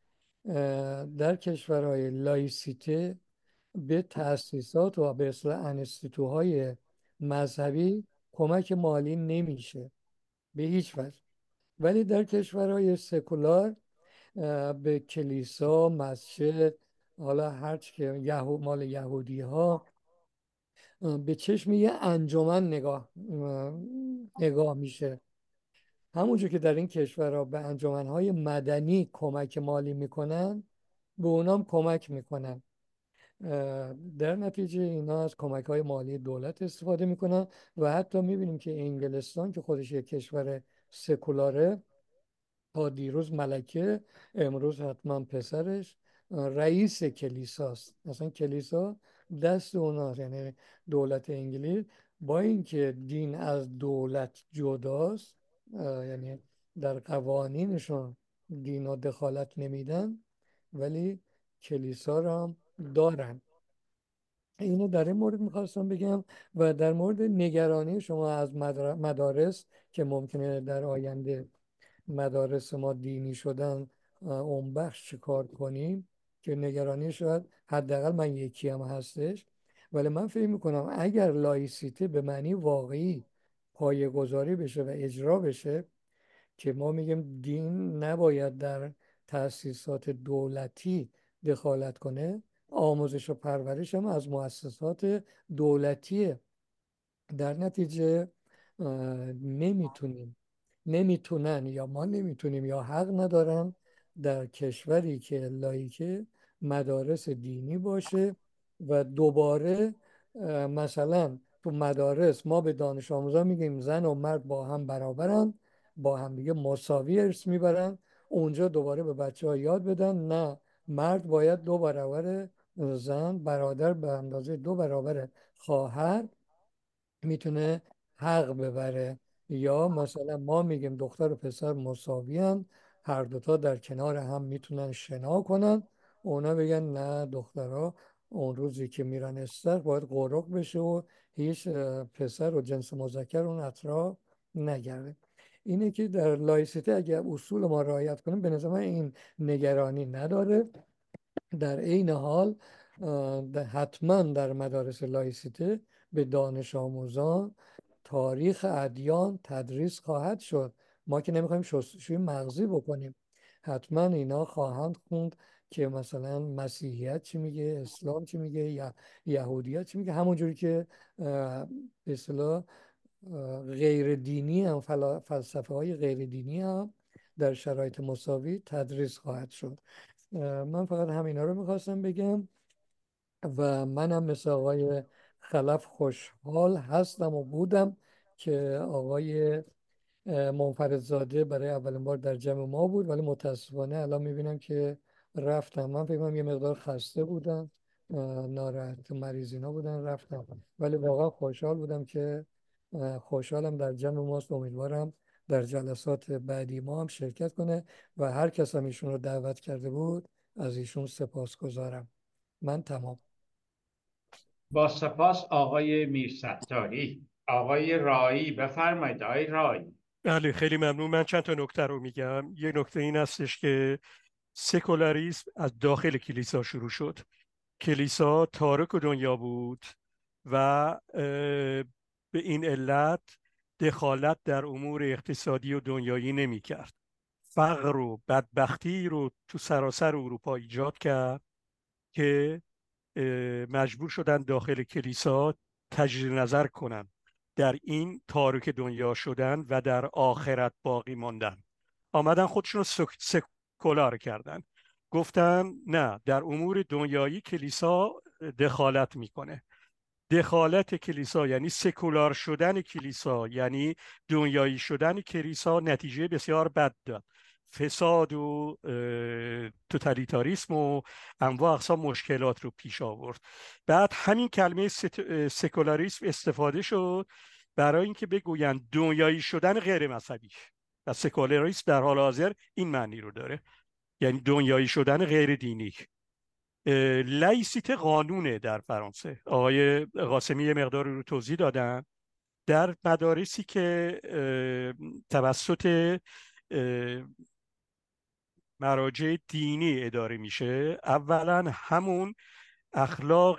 در کشورهای لایسیته به تأسیسات و به اصطلاح انستیتوهای مذهبی کمک مالی نمیشه به هیچ وجه، ولی در کشورهای سکولار به کلیسا، مسجد، حالا هرچی که یهو مال یهودی ها به چشم یه انجمن نگاه نگاه میشه. همونجور که در این کشورها به انجمنهای مدنی کمک مالی میکنن، به اونام کمک میکنن. در نتیجه اینا از کمک های مالی دولت استفاده میکنن و حتی میبینیم که انگلستان که خودش یک کشور سکولاره، تا دیروز ملکه، امروز حتما پسرش رئیس کلیساست. مثلا کلیسا دست اوناست، یعنی دولت انگلیس با اینکه دین از دولت جداست، یعنی در قوانینشون دین و دخالت نمیدن، ولی کلیسا را هم دارن. اینو در این مورد میخواستم بگم. و در مورد نگرانی شما از مدارس که ممکنه در آینده مدارس ما دینی شدن اون بخش چه کار کنیم، که نگرانی شاید حداقل من یکی هم هستش، ولی من فکر میکنم اگر لایسیته به معنی واقعی پایه‌گذاری بشه و اجرا بشه، که ما میگیم دین نباید در تأسیسات دولتی دخالت کنه، آموزش و پرورش هم از مؤسسات دولتیه. در نتیجه نمیتونیم نمیتونن یا ما نمیتونیم یا حق ندارن در کشوری که لایکه مدارس دینی باشه و دوباره مثلا تو مدارس ما به دانش آموزان میگیم زن و مرد با هم برابرن، با هم دیگه مساوی ارث میبرن، اونجا دوباره به بچه ها یاد بدن نه، مرد باید دو برابر زن، برادر به اندازه دو برابر خواهر میتونه حق ببره. یا مثلا ما میگیم دختر و پسر مساوی هن، هر دوتا در کنار هم میتونن شنا کنن، اونا بگن نه، دخترها اون روزی که میرن استخر باید قرق بشه و هیچ پسر و جنس مذکر اون اطراف نگرده. اینه که در لایسیته اگر اصول ما رعایت کنیم، به نظر من این نگرانی نداره. در عین حال حتما در مدارس لایسیته به دانش آموزان تاریخ ادیان تدریس خواهد شد. ما که نمیخوایم شستشوی مغزی بکنیم، حتما اینا خواهند خوند که مثلا مسیحیت چی میگه، اسلام چی میگه، یا یهودیت چی میگه، همونجوری که به اصطلاح غیر دینی هم، فلسفه های غیر دینی هم در شرایط مساوی تدریس خواهد شد. من فقط همینا رو میخواستم بگم و منم مثل آقای خلف خوشحال هستم و بودم که آقای منفردزاده برای اولین بار در جمع ما بود، ولی متاسفانه الان میبینم که رفتم. من فکر کنم یه مقدار خسته بودم، ناراحت مریضینا بودن، رفتم، ولی واقعا خوشحال بودم که خوشحالم در جمع ماست. امیدوارم در جلسات بعدی ما هم شرکت کنه و هر کس هم ایشون رو دعوت کرده بود از ایشون سپاسگزارم. من تمام. با سپاس آقای میرستاری. آقای رایی بفرمایید. آقای رایی. بله خیلی ممنون. من چند تا نکته رو میگم. یه نکته این هستش که سکولاریسم از داخل کلیسا شروع شد. کلیسا تارک دنیا بود و به این علت دخالت در امور اقتصادی و دنیایی نمی کرد. فقر و بدبختی رو تو سراسر اروپا ایجاد کرد که مجبور شدن داخل کلیسا تجدید نظر کنن در این تارک دنیا شدن و در آخرت باقی ماندن. آمدن خودشون رو سکولار کردن، گفتن نه، در امور دنیایی کلیسا دخالت میکنه. دخالت کلیسا یعنی سکولار شدن کلیسا، یعنی دنیایی شدن کلیسا، نتیجه بسیار بد داد. فساد و توتالیتاریسم و انواع اقسام مشکلات رو پیش آورد. بعد همین کلمه سکولاریسم استفاده شد برای اینکه بگویند دنیایی شدن غیر مذهبی، و سکولاریسم در حال حاضر این معنی رو داره، یعنی دنیایی شدن غیر دینی. لایسیته قانونه در فرانسه. آقای قاسمی یه مقدار رو توضیح دادن. در مدارسی که توسط مراجع دینی اداره میشه، اولا همون اخلاق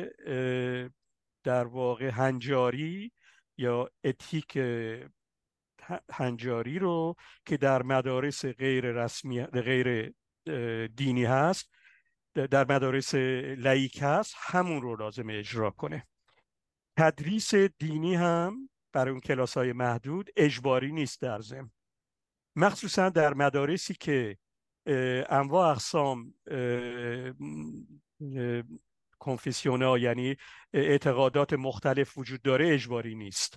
در واقع هنجاری یا اتیک هنجاری رو که در مدارس غیر رسمی غیر دینی هست، در مدارس لایک هست، همون رو لازم اجرا کنه. تدریس دینی هم برای اون کلاس‌های محدود اجباری نیست در ضمن، مخصوصا در مدارسی که انواع اقسام کنفسیونال یعنی اعتقادات مختلف وجود داره، اجباری نیست.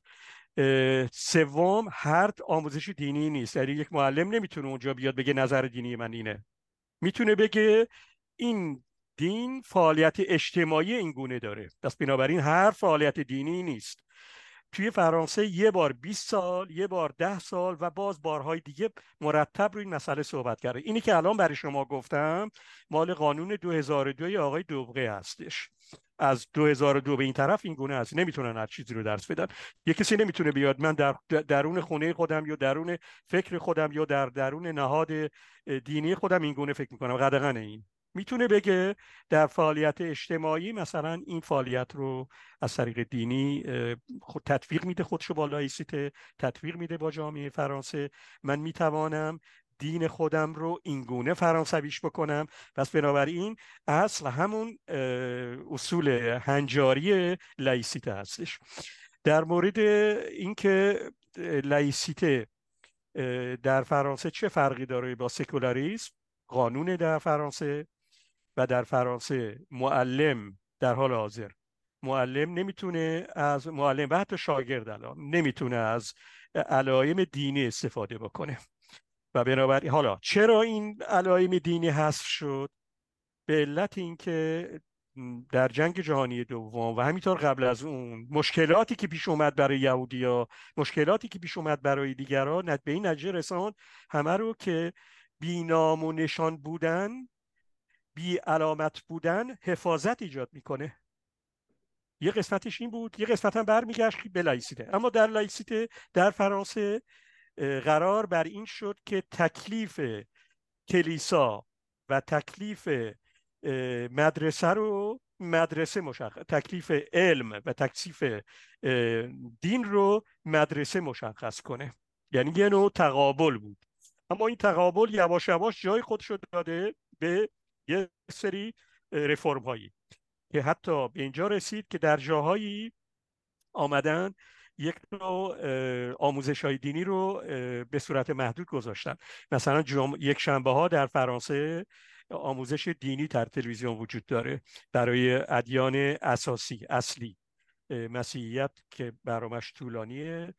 سوم، هر آموزش دینی نیست، یعنی یک معلم نمیتونه اونجا بیاد بگه نظر دینی من اینه. میتونه بگه این دین فعالیت اجتماعی این گونه داره، پس بنابراین هر فعالیت دینی نیست. توی فرانسه یه بار بیست سال، یه بار ده سال و باز بارهای دیگه مرتب روی این مسئله صحبت کرده. اینی که الان برای شما گفتم مال قانون دو هزار و دو آقای دوبغه هستش. از دو هزار و دو به این طرف این گونه هست، نمیتونن هر چیزی رو درس بدن. یه کسی نمیتونه بیاد من در درون خونه خودم یا درون فکر خودم یا در درون نهاد دینی خودم این گونه فکر میکنم، قدغن این. میتونه بگه در فعالیت اجتماعی مثلا این فعالیت رو از طریق دینی خود تطبیق میده، خودشو با لایسیته تطبیق میده با جامعه فرانسه. من میتوانم دین خودم رو اینگونه فرانسویش بکنم. پس بنابراین اصل همون اصول هنجاری لایسیته هستش. در مورد اینکه لایسیته در فرانسه چه فرقی داره با سکولاریسم، قانون در فرانسه و در فرانسه معلم در حال حاضر معلم نمیتونه از معلم و حتی شاگرد الان نمیتونه از علائم دینی استفاده بکنه. و بنابراین حالا چرا این علائم دینی حذف شد؟ به علت اینکه در جنگ جهانی دوم و همینطور قبل از اون مشکلاتی که پیش اومد برای یهودی‌ها، مشکلاتی که پیش اومد برای دیگران، به این نتیجه رساند همه رو که بی نام و نشان بودن، بی علامت بودن حفاظت ایجاد میکنه. یه قسمتش این بود، یه قسمت هم برمیگشت به لایسیته. اما در لایسیته در فرانسه قرار بر این شد که تکلیف کلیسا و تکلیف مدرسه رو مدرسه مشخص، تکلیف علم و تکلیف دین رو مدرسه مشخص کنه. یعنی یه نوع تقابل بود. اما این تقابل یواش یواش جای خودش رو داده به یه سری رفرم هایی که حتی به اینجا رسید که در جاهایی آمدن یک نوع آموزش های دینی رو به صورت محدود گذاشتن. مثلا یک شنبه ها در فرانسه آموزش دینی در تلویزیون وجود داره برای ادیان اساسی اصلی، مسیحیت که برنامه‌اش طولانیه،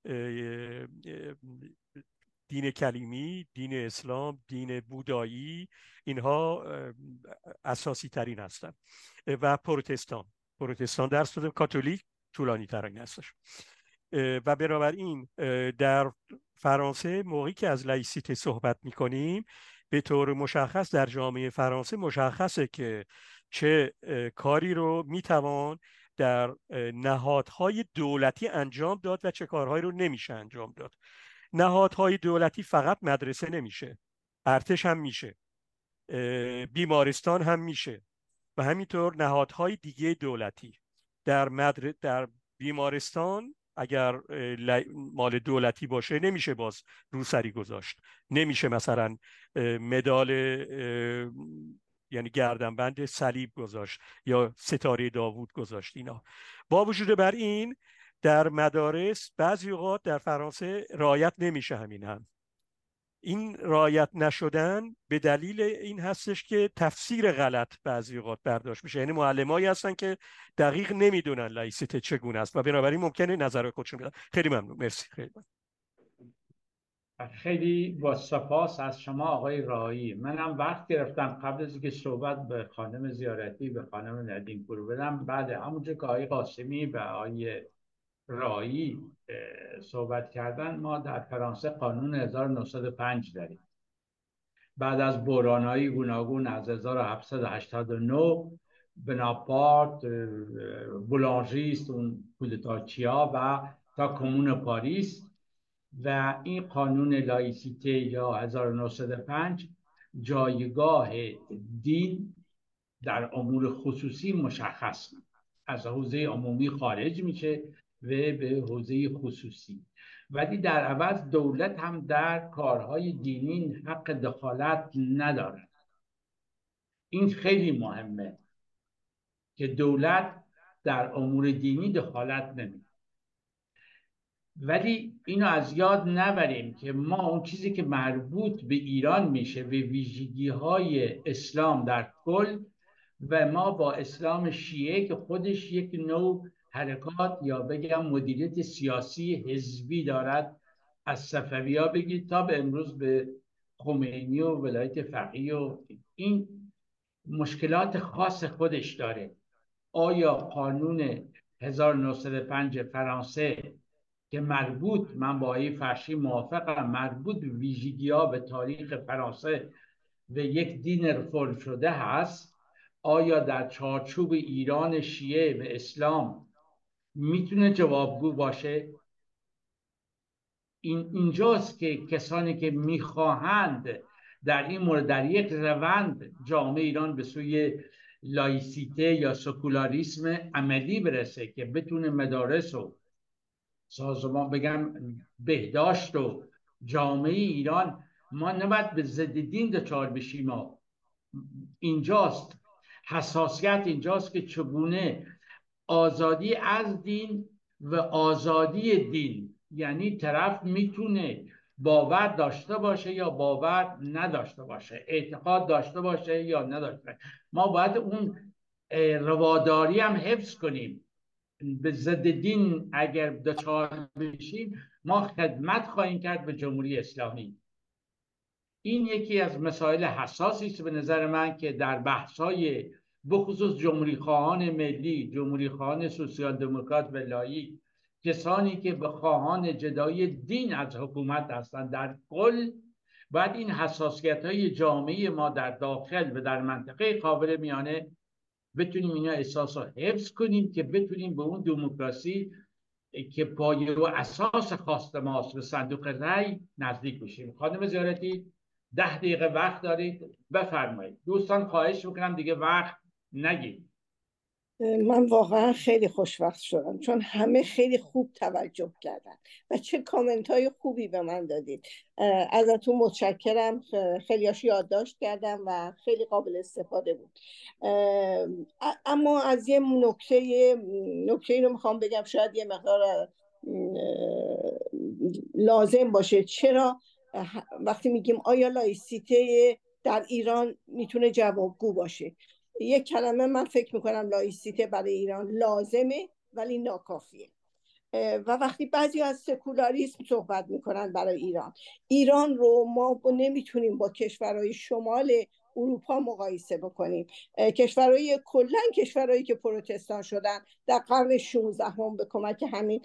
دین کلیمی، دین اسلام، دین بودایی، اینها اساسی ترین هستن، و پروتستان پروتستان درس داده، کاتولیک طولانی ترین هستش. و بنابراین در فرانسه موقعی که از لایسیته صحبت میکنیم به طور مشخص در جامعه فرانسه مشخصه که چه کاری رو میتوان در نهادهای دولتی انجام داد و چه کارهایی رو نمیشه انجام داد. نهادهای دولتی فقط مدرسه نمیشه، ارتش هم میشه، بیمارستان هم میشه و همینطور نهادهای دیگه دولتی. در مدر... در بیمارستان اگر مال دولتی باشه نمیشه باز روسری گذاشت، نمیشه مثلا مدال یعنی گردنبند صلیب گذاشت یا ستاره داوود گذاشت. اینا با وجود بر این در مدارس بعضی اوقات در فرانسه رعایت نمیشه. همین هم این رعایت نشدن به دلیل این هستش که تفسیر غلط بعضی اوقات برداشت میشه. یعنی معلمایی هستن که دقیق نمیدونن لایسیته چگونه است و بنابراین ممکنه نظر خودشون بدن. خیلی ممنون. مرسی. خیلی ممنون. خیلی با سپاس از شما آقای راهی. منم وقت گرفتم قبل از اینکه صحبت به خانم زیارتی به خانم ندیم پور بدم، بعد همونجا که آقای قاسمی و آقای راهی صحبت کردن، ما در فرانسه قانون هزار و نهصد و پنج داریم. بعد از بحران‌های گوناگون از هزار و هفتصد و هشتاد و نه بناپارت، بولانژیست، اون کودتاچیا و تا کمون پاریس و این قانون لایسیته یا هزار و نهصد و پنج جایگاه دین در امور خصوصی مشخص از حوزه عمومی خارج میشه و به حوزه خصوصی، ولی در عوض دولت هم در کارهای دینی حق دخالت نداره. این خیلی مهمه که دولت در امور دینی دخالت نمیکنه. ولی اینو از یاد نبریم که ما اون چیزی که مربوط به ایران میشه، به ویژگی های اسلام در کل، و ما با اسلام شیعه که خودش یک نوع حرکات یا بگم مدیریت سیاسی حزبی دارد، از صفوی‌ها بگید تا به امروز به خمینی و ولایت فقیه، و این مشکلات خاص خودش داره. آیا قانون هزار و نهصد و پنج فرانسه که مربوط، من با آقای فرشی موافقم، مربوط به ویژگی‌ها به تاریخ فرانسه و یک دین رفرم شده هست، آیا در چارچوب ایران شیعه و اسلام میتونه جوابگو باشه؟ این اینجاست که کسانی که میخواهند در این مورد در یک روند جامعه ایران به سوی لایسیته یا سکولاریسم عملی برسه که بتونه مدارس و سازمان بگم بهداشت و جامعه ایران، ما نباید به ضد دین دچار بشیم. ما اینجاست حساسیت، اینجاست که چگونه آزادی از دین و آزادی دین، یعنی طرف میتونه باور داشته باشه یا باور نداشته باشه، اعتقاد داشته باشه یا نداشته. ما باید اون رواداری هم حفظ کنیم. به ضد دین اگر دچار بشیم ما خدمت خواهیم کرد به جمهوری اسلامی. این یکی از مسائل حساسی است به نظر من که در بحث‌های بخصوص جمهوری خواهان ملی، جمهوری خواهان سوسیال دموکرات و لاییک، کسانی که به خواهان جدایی دین از حکومت هستند، در کل باید این حساسیت‌های جامعه ما در داخل و در منطقه خاور میانه بتونیم اینا احساس رو حفظ کنیم که بتونیم به اون دموکراسی که پایه و اساس خواست ماست به صندوق رأی نزدیک بشیم. خانم زیارتی ده دقیقه وقت دارید، بفرمایید. دوستان خواهش میکنم دیگه وقت نگید. من واقعا خیلی خوشوقت شدم چون همه خیلی خوب توجه کردن و چه کامنت های خوبی به من دادید. ازتون متشکرم، خیلیاش یادداشت کردم و خیلی قابل استفاده بود. اما از یه نکته نکته رو میخوام بگم، شاید یه مقدار لازم باشه. چرا وقتی میگیم آیا لایسیته در ایران میتونه جوابگو باشه؟ یک کلمه من فکر میکنم لایسیته برای ایران لازمه ولی ناکافیه. و وقتی بعضی از سکولاریسم صحبت میکنن برای ایران، ایران رو ما نمیتونیم با کشورهای شمال اروپا مقایسه بکنیم. کشورهای کلا کشورهایی که پروتستان شدن در قرن شانزدهم به کمک همین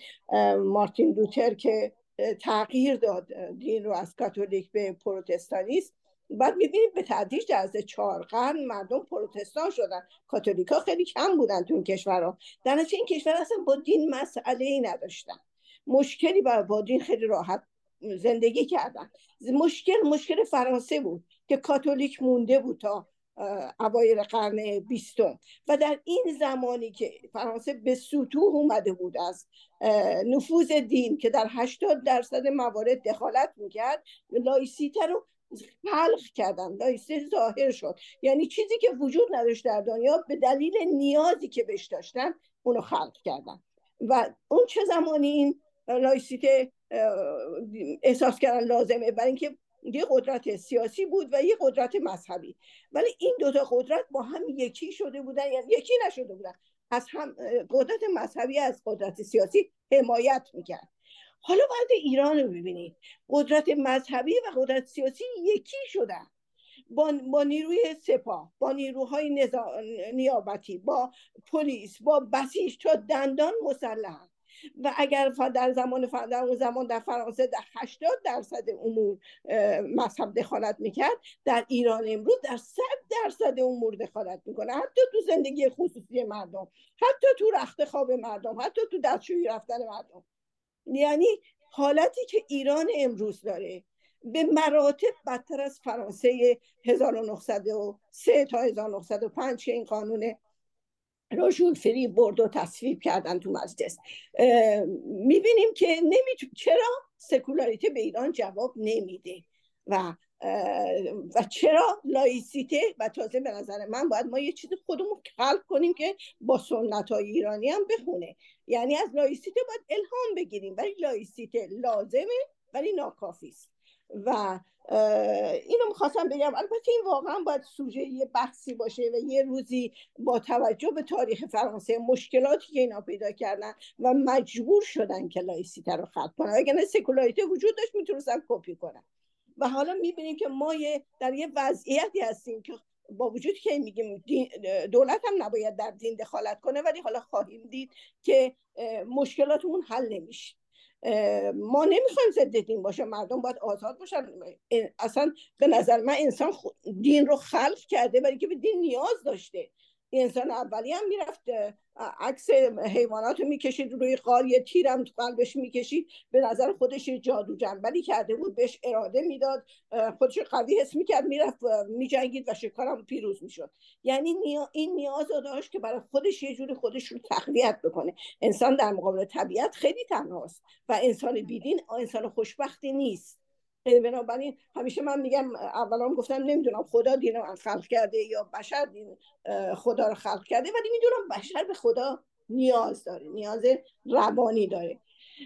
مارتین لوتر که تغییر داد دین رو از کاتولیک به پروتستانیسم، بعد میبینیم به تدریج در از چهار قرن مردم پروتستان شدن، کاتولیکا خیلی کم بودن تو این کشورها. در نتیجه این کشور اصلا با دین مسئله ای نداشتن، مشکلی با دین خیلی راحت زندگی کردن. مشکل مشکل فرانسه بود که کاتولیک مونده بود تا اوایل قرن بیستم و در این زمانی که فرانسه به سطوح اومده بود از نفوذ دین که در هشتاد درصد موارد دخالت میکرد، لایسیته رو خلق کردن. لایسیته ظاهر شد، یعنی چیزی که وجود نداشت در دنیا به دلیل نیازی که بهش داشتن اونو خلق کردن. و اون چه زمانی این لایسیته احساس کردن لازمه؟ برای اینکه یه قدرت سیاسی بود و یه قدرت مذهبی، ولی این دوتا قدرت با هم یکی شده بودن، یعنی یکی نشده بودن. از هم قدرت مذهبی از قدرت سیاسی حمایت میکرد. حالا بعد ایران رو ببینید، قدرت مذهبی و قدرت سیاسی یکی شدن با, با نیروی سپاه، با نیروهای نظام... نیابتی، با پلیس، با بسیج تا دندان مسلحن. و اگر در زمان در اون زمان در فرانسه در هشتاد درصد امور مذهب دخالت میکرد، در ایران امروز در صد درصد امور دخالت میکنه، حتی تو زندگی خصوصی مردم، حتی تو رخت خواب مردم، حتی تو دستشویی رفتن مردم. یعنی حالتی که ایران امروز داره به مراتب بدتر از فرانسه هزار و نهصد و سه تا هزار و نهصد و پنج که این قانون را ژول فری برد و تصویب کردن تو مجلس. میبینیم که نمیتون، چرا سکولاریته به ایران جواب نمیده و و چرا لایسیته. و تازه به نظر من باید ما یه چیز خودمون خلق کنیم که با سنت های ایرانی هم بخونه. یعنی از لایسیته باید الهام بگیریم، ولی لایسیته لازمه ولی ناکافی است. و اینو میخواستم بگم. البته این واقعا باید سوژه یه بحثی باشه و یه روزی با توجه به تاریخ فرانسه، مشکلاتی که اینا پیدا کردن و مجبور شدن که لایسیته رو خلق کنن، اگر سکولاریته وجود داشت میتونستن کپی کنن. و حالا میبینیم که ما در یه وضعیتی هستیم که با وجود که میگیم دولت هم نباید در دین دخالت کنه، ولی حالا خواهیم دید که مشکلاتمون حل نمیشه. ما نمیخوایم ضد دین باشه، مردم باید آزاد باشن. اصلا به نظر من انسان دین رو خلق کرده برای که به دین نیاز داشته. انسان اولی هم میرفت عکس حیوانات رو میکشید روی غار، یه تیرم تو قلبش میکشید، به نظر خودش جادو جنبلی کرده بود، بهش اراده میداد، خودش قوی حس میکرد، میرفت میجنگید و شکارم پیروز میشد. یعنی نیا... این نیاز رو داشت که برای خودش یه جوری خودش رو تقویت بکنه. انسان در مقابل طبیعت خیلی تنهاست و انسان بیدین انسان خوشبختی نیست. بنابراین همیشه من میگم، اولا گفتم نمیدونم خدا دین رو خلق کرده یا بشر دین خدا رو خلق کرده، ولی میدونم بشر به خدا نیاز داره، نیاز روانی داره.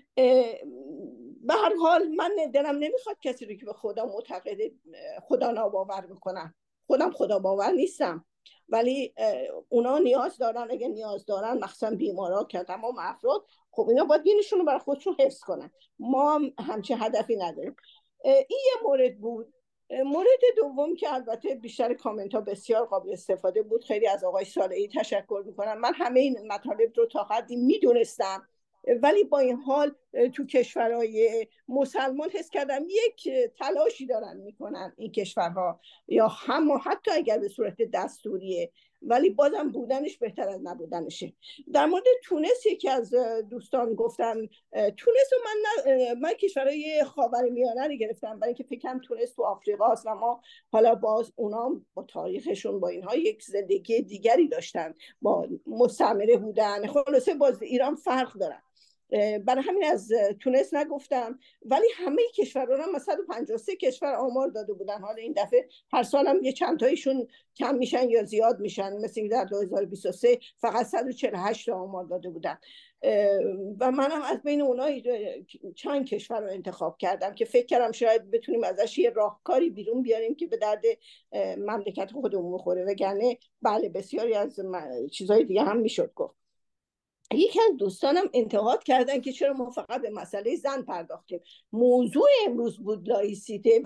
به هر حال من دلم نمیخواد کسی رو که به خدا معتقده خدا ناباور بکنم. خودم خدا باور نیستم، ولی اونا نیاز دارن. اگه نیاز دارن، مخصوصا بیمارا که تمام افراد، خب اینا باید دینشون رو برای خودشون حفظ کنن. ما هم همچین هدفی نداریم. این یه مورد بود. مورد دوم که البته بیشتر کامنت ها بسیار قابل استفاده بود، خیلی از آقای صالحی تشکر میکنم. من همه این مطالب رو تا حدی میدونستم، ولی با این حال تو کشورهای مسلمان حس کردم یک تلاشی دارن میکنن این کشورها، یا هم حتی اگر به صورت دستوریه، ولی بازم بودنش بهتر از نبودنشه. در مورد تونس یکی از دوستان گفتن تونس رو من من کشورهای خاورمیانه رو گرفتم، برای اینکه فکرم تونس تو آفریقاست و ما حالا باز اونا با تاریخشون با اینها یک زندگی دیگری داشتن، با مستعمره بودن، خلاصه باز ایران فرق دارن. برای همین از تونس نگفتم، ولی همه کشورها هم صد و پنجاه و سه کشور آمار داده بودن. حالا این دفعه هر سال هم یه چند تایشون کم میشن یا زیاد میشن، مثل در دو هزار و بیست و سه فقط صد و چهل و هشت آمار داده بودن و منم از بین اونها چند کشور رو انتخاب کردم که فکر کردم شاید بتونیم ازش یه راهکاری بیرون بیاریم که به درد مملکت خودمون بخوره، وگرنه بله بسیاری از چیزهای دیگه هم میشد گفت. یکی از دوستانم انتقاد کردن که چرا ما فقط به مسئله زن پرداختیم. موضوع امروز بود لایسیته و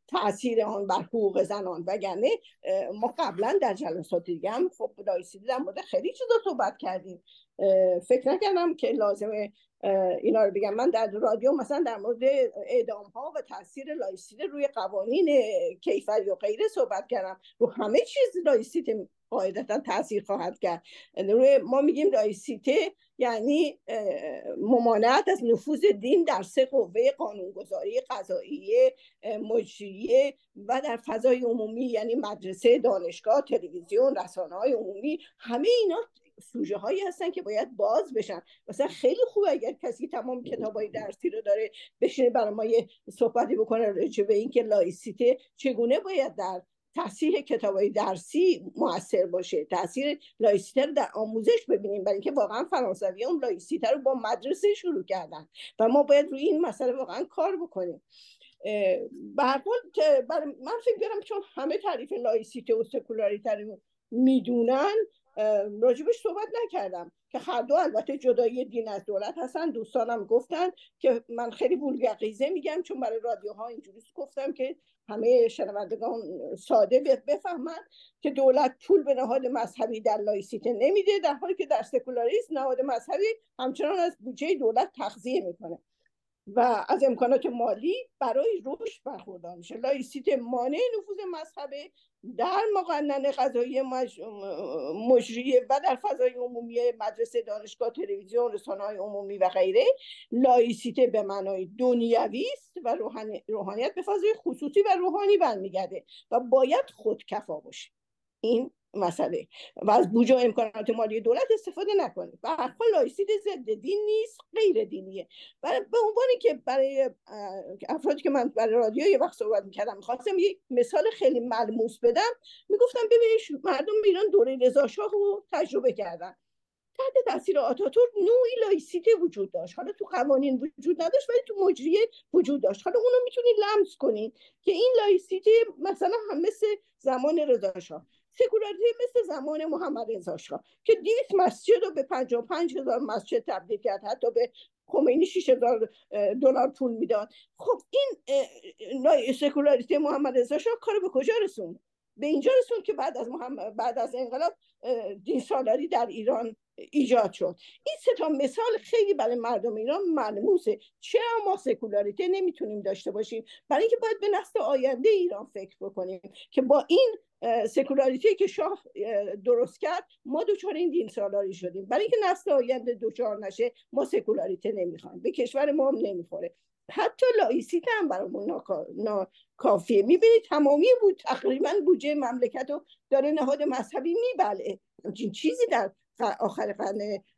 تاثیر آن بر حقوق زنان. وگرنه ما قبلا در جلسات دیگه هم خب لایسیته در مورد خیلی چیزا صحبت کردیم. فکر نکردم که لازمه اینا رو بگم. من در رادیو مثلا در مورد اعدام ها و تاثیر لایسیته روی قوانین کیفری و غیره صحبت کردم. رو همه چیز لایسیته قاعدتا تاثیر خواهد کرد. روی ما میگیم لایسیته یعنی ممانعت از نفوذ دین در سه قوه قانونگذاری، قضاییه، مجریه و در فضای عمومی، یعنی مدرسه، دانشگاه، تلویزیون، رسانه‌های عمومی. همه اینا سوژه هایی هستن که باید باز بشن. مثلا خیلی خوبه اگر کسی تمام کتابای درسی رو داره بشینه برای ما یه صحبتی بکنه راجع به اینکه لایسیته چگونه باید در تاثیر کتابای درسی موثر باشه، تاثیر لایسیته رو در آموزش ببینیم. برای اینکه واقعا فرانسوی هم لایسیته رو با مدرسه شروع کردن و ما باید روی این مسئله واقعا کار بکنیم. به هر حال من فکر می‌کنم چون همه تعریف لایسیته و سکولاریته رو میدونن راجبش صحبت نکردم که هر دو البته جدایی دین از دولت هستن. دوستانم گفتن که من خیلی بولگقیزه میگم چون برای رادیوها اینجوری گفتم که همه شنوندگان ساده بفهمن که دولت پول به نهاد مذهبی در لایسیته نمیده، در حالی که در سکولاریسم نهاد مذهبی همچنان از بودجه دولت تغذیه میکنه و از امکانات مالی برای رشد برخوردار میشه. لایسیته مانع نفوذ مذهبی در مقننه قضایی مجریه و در فضای عمومی، مدرسه، دانشگاه، تلویزیون، رسانه‌های عمومی و غیره. لایسیته به معنای دنیوی است و روحانی، روحانیت به فضای خصوصی و روحانی برمیگرده و باید خودکفا باشه. این مسئله و از بودجه و امکانات مالی دولت استفاده نکنه. و هر حال لایسیته ضد دین نیست، غیر دینیه. برای به عنوانی که برای افرادی که من برای رادیو یه وقت صحبت می‌کردم می‌خواستم یک مثال خیلی ملموس بدم، میگفتم ببینید مردم ایران دوره رضا شاه رو تجربه کردن. تحت تاثیر آتاتورک نوعی لایسیته وجود داشت. حالا تو قوانین وجود نداشت ولی تو مجریه وجود داشت. حالا اونو میتونید لمس کنین که این لایسیته مثلا هم مثل زمان رضا شاه، سکولاریته مثل زمان محمد رضا شاه که دویست مسجد رو به پنجاه و پنج هزار مسجد تبدیل کرد، حتی به خمینی شش هزار دلار پول میداد. خب این سکولاریته محمد رضا شاه کارو به کجا رسوند؟ به اینجا رسوند که بعد از محمد بعد از انقلاب دین سالاری در ایران ایجاد شد. این سه تا مثال خیلی برای مردم ایران ملموسه. چرا ما سکولاریته نمیتونیم داشته باشیم؟ برای اینکه باید به نسل آینده ایران فکر بکنیم که با این سکولاریته که شاه درست کرد ما دوچار این دین سالاری شدیم. برای اینکه نسل آینده دوچار نشه ما سکولاریته نمیخوایم، به کشور ما هم نمیخوره. حتی لایسیته هم برامون ناکافیه. میبینید تمامی بود تقریبا بودجه مملکت رو داره نهاد مذهبی میبله. همچین چیزی در آخر قرن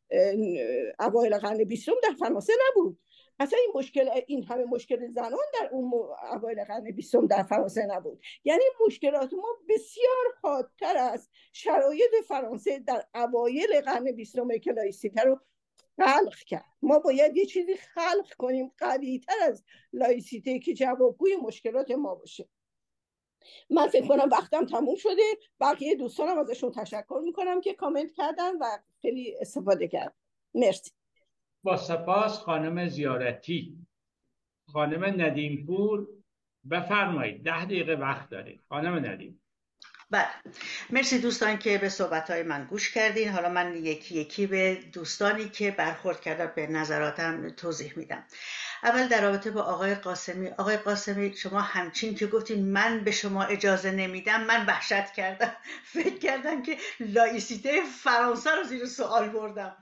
اوایل قرن بیستم در فرانسه نبود. اصلا این مشکل این همه مشکل زنان در اون اوایل قرن بیستم در فرانسه نبود. یعنی مشکلات ما بسیار حادتر از شرایط فرانسه در اوایل قرن بیستم که لایسیته رو خلق کرد. ما باید یه چیزی خلق کنیم قوی‌تر از لایسیته که جوابگوی مشکلات ما باشه. من فکر کنم وقتم تموم شده. بقیه دوستانم ازشون تشکر میکنم که کامنت کردن و خیلی استفاده کردن. مرسی. با سپاس خانم زیارتی. خانم ندیم پور بفرمایید، ده دقیقه وقت دارید. خانم ندیم. بله، مرسی دوستان که به صحبت‌های من گوش کردین. حالا من یکی یکی به دوستانی که برخورد کردن به نظراتم توضیح میدم. اول در رابطه با آقای قاسمی. آقای قاسمی شما همچین که گفتین من به شما اجازه نمیدم، من وحشت کردم. فکر کردم که لایسیته فرانسه رو زیر سوال بردم.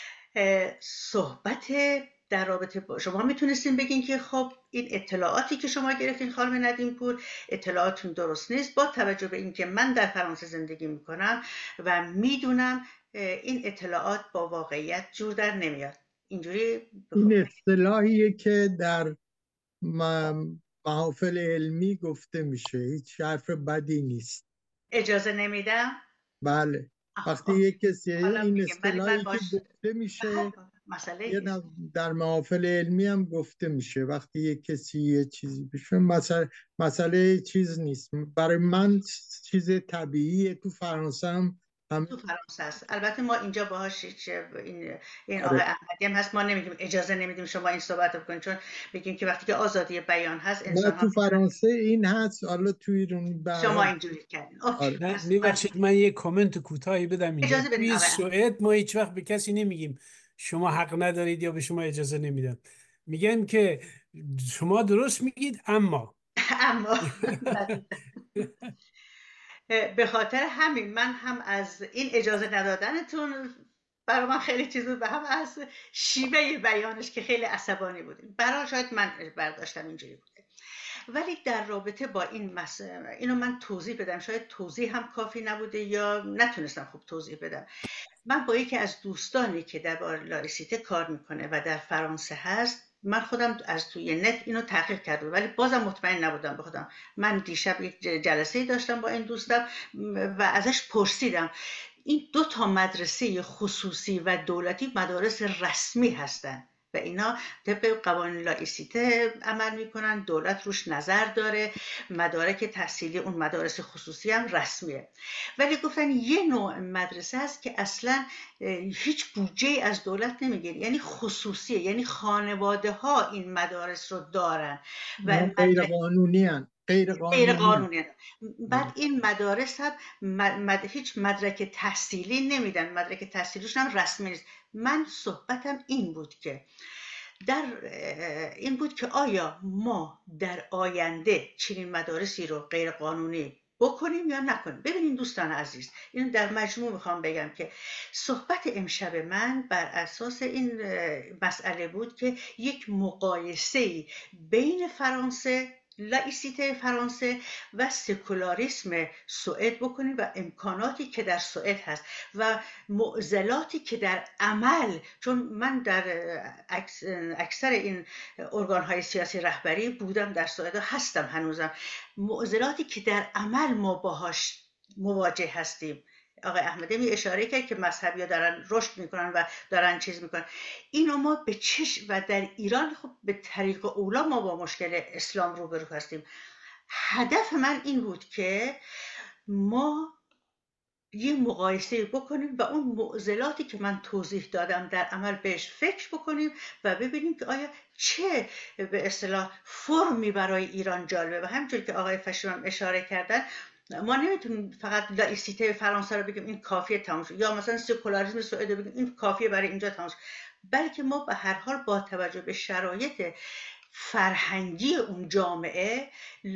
صحبت در رابطه با شما میتونستین بگین که خب این اطلاعاتی که شما گرفتین خانم ندیم پور اطلاعاتون درست نیست، با توجه به اینکه من در فرانسه زندگی میکنم و میدونم این اطلاعات با واقعیت جور در نمیاد. اینجوری این اصطلاحیه که در محافل علمی گفته میشه، هیچ حرف بدی نیست. اجازه نمیدم؟ بله. وقتی یک کسی این اصطلاحی که گفته میشه مسئله در محافل علمی هم گفته میشه، وقتی یک کسی یه چیزی بشه مسئله مسئله چیز نیست. برای من چیز طبیعیه. تو فرانسه هم همه تو فرانسه است. البته ما اینجا باهاش این این آره. آقای احمدی هم هست، ما نمیگیم اجازه نمیدیم شما این صحبت بکنید، چون بگیم که وقتی که آزادی بیان هست انسان نه ها تو فرانسه این هست، حالا تو ایران به هر شما حال اینجوری کردین. اوکی. آره. نه پس من میبخشید من یه کامنت کوتاهی بدم اینجا. اجازه بدین توی آقای احمدی. سوئد ما هیچ وقت به کسی نمیگیم شما حق ندارید یا به شما اجازه نمیدم. میگن که شما درست میگید اما اما به خاطر همین من هم از این اجازه ندادنتون برای من خیلی چیز بود و هم از شیوه بیانش که خیلی عصبانی بودیم. برای شاید من برداشتم اینجوری بوده، ولی در رابطه با این مسئله اینو من توضیح بدم. شاید توضیح هم کافی نبوده یا نتونستم خوب توضیح بدم. من با یکی از دوستانی که در لایسیته کار میکنه و در فرانسه هست، من خودم از توی نت اینو تحقیق کردم ولی بازم مطمئن نبودم به خودم. من دیشب یک جلسه داشتم با این دوستم و ازش پرسیدم این دو تا مدرسه خصوصی و دولتی مدارس رسمی هستن و اینا طبق قوانین لایسیته عمل میکنن، دولت روش نظر داره، مدارک تحصیلی اون مدارس خصوصی هم رسمیه. ولی گفتن یه نوع مدرسه هست که اصلا هیچ بودجه از دولت نمیگیره، یعنی خصوصیه، یعنی خانواده ها این مدارس رو دارن و غیر قانونی هن. غیر قانونی, غیر قانونی. بعد این مدارس هم مد... هیچ مدرک تحصیلی نمیدن، مدرک تحصیلیشون هم رسمی نیست. من صحبتم این بود که در این بود که آیا ما در آینده چنین مدارسی رو غیر قانونی بکنیم یا نکنیم. ببینید دوستان عزیز، اینو در مجموع میخوام بگم که صحبت امشب من بر اساس این مسئله بود که یک مقایسه بین فرانسه، لایسیته فرانسه و سکولاریسم سوئد بکنیم و امکاناتی که در سوئد هست و معضلاتی که در عمل، چون من در اکثر این ارگان‌های سیاسی رهبری بودم در سوئد، هستم هنوزم، معضلاتی که در عمل ما باهاش مواجه هستیم. آقای احمدی می اشاره کرد که مذهبی‌ها دارن رشد میکنن و دارن چیز میکنن. اینو ما به چش و در ایران خب به طریق اولا ما با مشکل اسلام روبرو هستیم. هدف من این بود که ما یه مقایسه بکنیم و اون معضلاتی که من توضیح دادم در عمل بهش فکر بکنیم و ببینیم که آیا چه به اصطلاح فرمی برای ایران جالبه. و همونجوری که آقای فشیرم اشاره کردن، ما نمیتونیم فقط لایسیته فرانسه رو بگیم این کافیه تمام شد، یا مثلا سکولاریسم سوئد رو بگیم این کافیه برای اینجا تمام شد، بلکه ما به هر حال با توجه به شرایط فرهنگی اون جامعه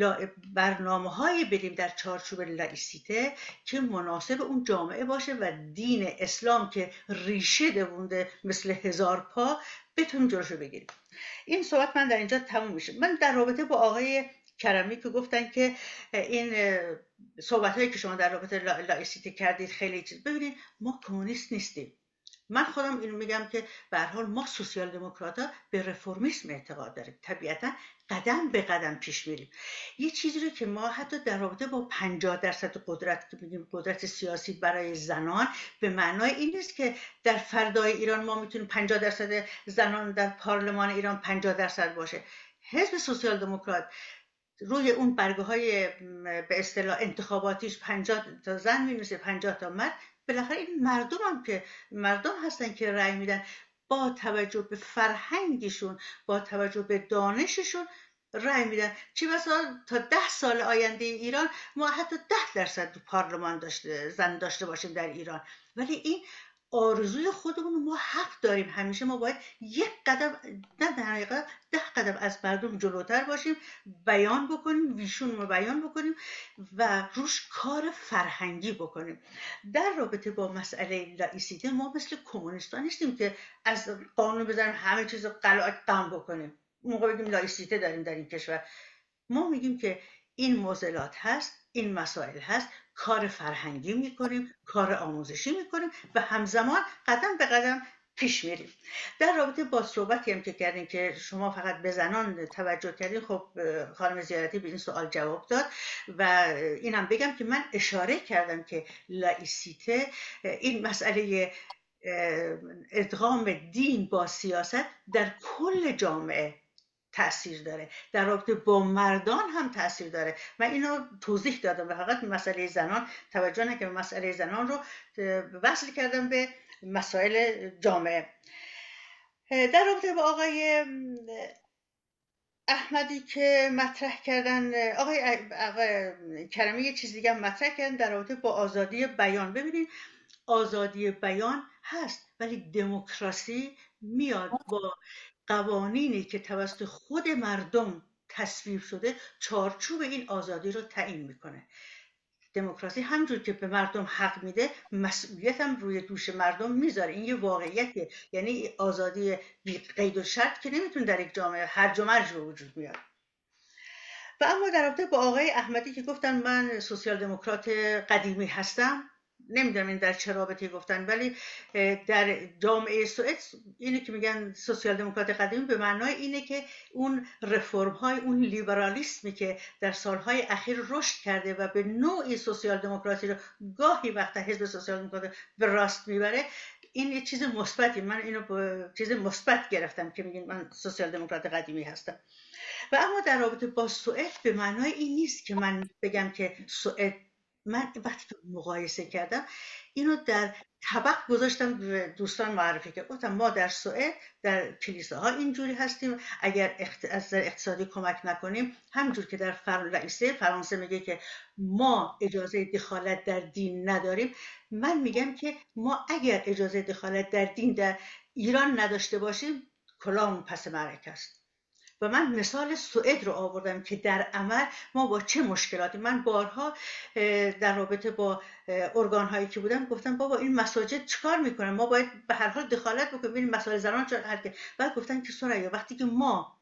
برنامه‌هایی بدیم در چارچوب لایسیته که مناسب اون جامعه باشه و دین اسلام که ریشه دوونده مثل هزار پا بتونیم جلوشو بگیریم. این صحبت من در اینجا تموم میشه. من در رابطه با آقای کرمی که گفتن که این صحبت‌هایی که شما در رابطه لایسیته کردید خیلی چیز، ببینید ما کمونیست نیستیم. من خودم اینو میگم که به هر حال ما سوسیال دموکرات‌ها به رفرمیسم اعتقاد داریم، طبیعتا قدم به قدم پیش میریم. یه چیزی رو که ما حتی در رابطه با پنجاه درصد قدرت که میگیم قدرت سیاسی برای زنان، به معنای این نیست که در فردای ایران ما میتونیم پنجاه درصد زنان در پارلمان ایران پنجاه درصد باشه. حزب سوسیال دموکرات روی اون برگه های به اصطلاح انتخاباتیش پنجاه تا زن می‌نویسه، پنجاه تا مرد. بالاخره این مردم هم که مردم هستن که رأی میدن، با توجه به فرهنگشون، با توجه به دانششون رأی میدن. چه بسا تا ده سال آینده ایران ما حتی ده درصد تو پارلمان داشته زن داشته باشیم در ایران، ولی این آرزوی خودمون ما حق داریم. همیشه ما باید یک قدم، نه در حقیقت ده قدم از مردم جلوتر باشیم، بیان بکنیم، ویشون رو بیان بکنیم و روش کار فرهنگی بکنیم. در رابطه با مسئله لایسیته ما مثل کمونیستان نیستیم که از قانون بزنیم همه چیز رو قلعه قم بکنیم، موقع بگیم لایسیته داریم در این کشور. ما میگیم که این معضلات هست، این مسائل هست، کار فرهنگی میکنیم، کار آموزشی میکنیم و همزمان قدم به قدم پیش میریم. در رابطه با صحبتی هم که کردین که شما فقط به زنان توجه کردین، خب خانم زیارتی به این سوال جواب داد و اینم بگم که من اشاره کردم که لایسیته این مسئله ادغام دین با سیاست در کل جامعه تأثیر داره، در رابطه با مردان هم تأثیر داره. من اینو توضیح دادم و فقط مسئله زنان توجه نکردم، مسئله زنان رو وصل کردم به مسائل جامعه. در رابطه با آقای احمدی که مطرح کردن، آقای, آقای کرمی یه چیز دیگه هم مطرح کردن در رابطه با آزادی بیان. ببینید آزادی بیان هست، ولی دموکراسی میاد با قوانینی که توسط خود مردم تصویب شده چارچوب این آزادی رو تعیین میکنه. دموکراسی همجور که به مردم حق میده مسئولیت هم روی دوش مردم میذاره. این یه واقعیتیه، یعنی آزادی بی قید و شرط که نمیتونه در یک جامعه هرج و مرج به وجود میاد. و اما در رابطه با آقای احمدی که گفتن من سوسیال دموکرات قدیمی هستم، نمیدونم این در چه رابطه گفتن، ولی در جامعه سوئد اینه که میگن سوسیال دموکرات قدیمی به معنای اینه که اون رفرم های، اون لیبرالیسمی که در سالهای اخیر رشد کرده و به نوعی سوسیال دموکراسی رو گاهی وقتا حزب سوسیال دموکرات به راست میبره، این یه چیز مثبتی، من اینو به چیز مثبت گرفتم که میگن من سوسیال دموکرات قدیمی هستم. و اما در رابطه با سوئد به معنای این نیست که من بگم که سوئد، من وقتی که مقایسه کردم اینو در طبق گذاشتم به دوستان معرفی که گفتم ما در سوئد در کلیساها اینجوری هستیم، اگر از اقتصادی کمک نکنیم، همجور که در فرانسه فرانسه میگه که ما اجازه دخالت در دین نداریم، من میگم که ما اگر اجازه دخالت در دین در ایران نداشته باشیم کلام پس معرکه است. و من مثال سوئد رو آوردم که در عمل ما با چه مشکلاتی. من بارها در رابطه با ارگان هایی که بودم گفتم بابا این مساجد چیکار میکنن، ما باید به هر حال دخالت بکنیم ببینیم مسائل زنان چه حل کنیم. بعد گفتن که سوریا وقتی که ما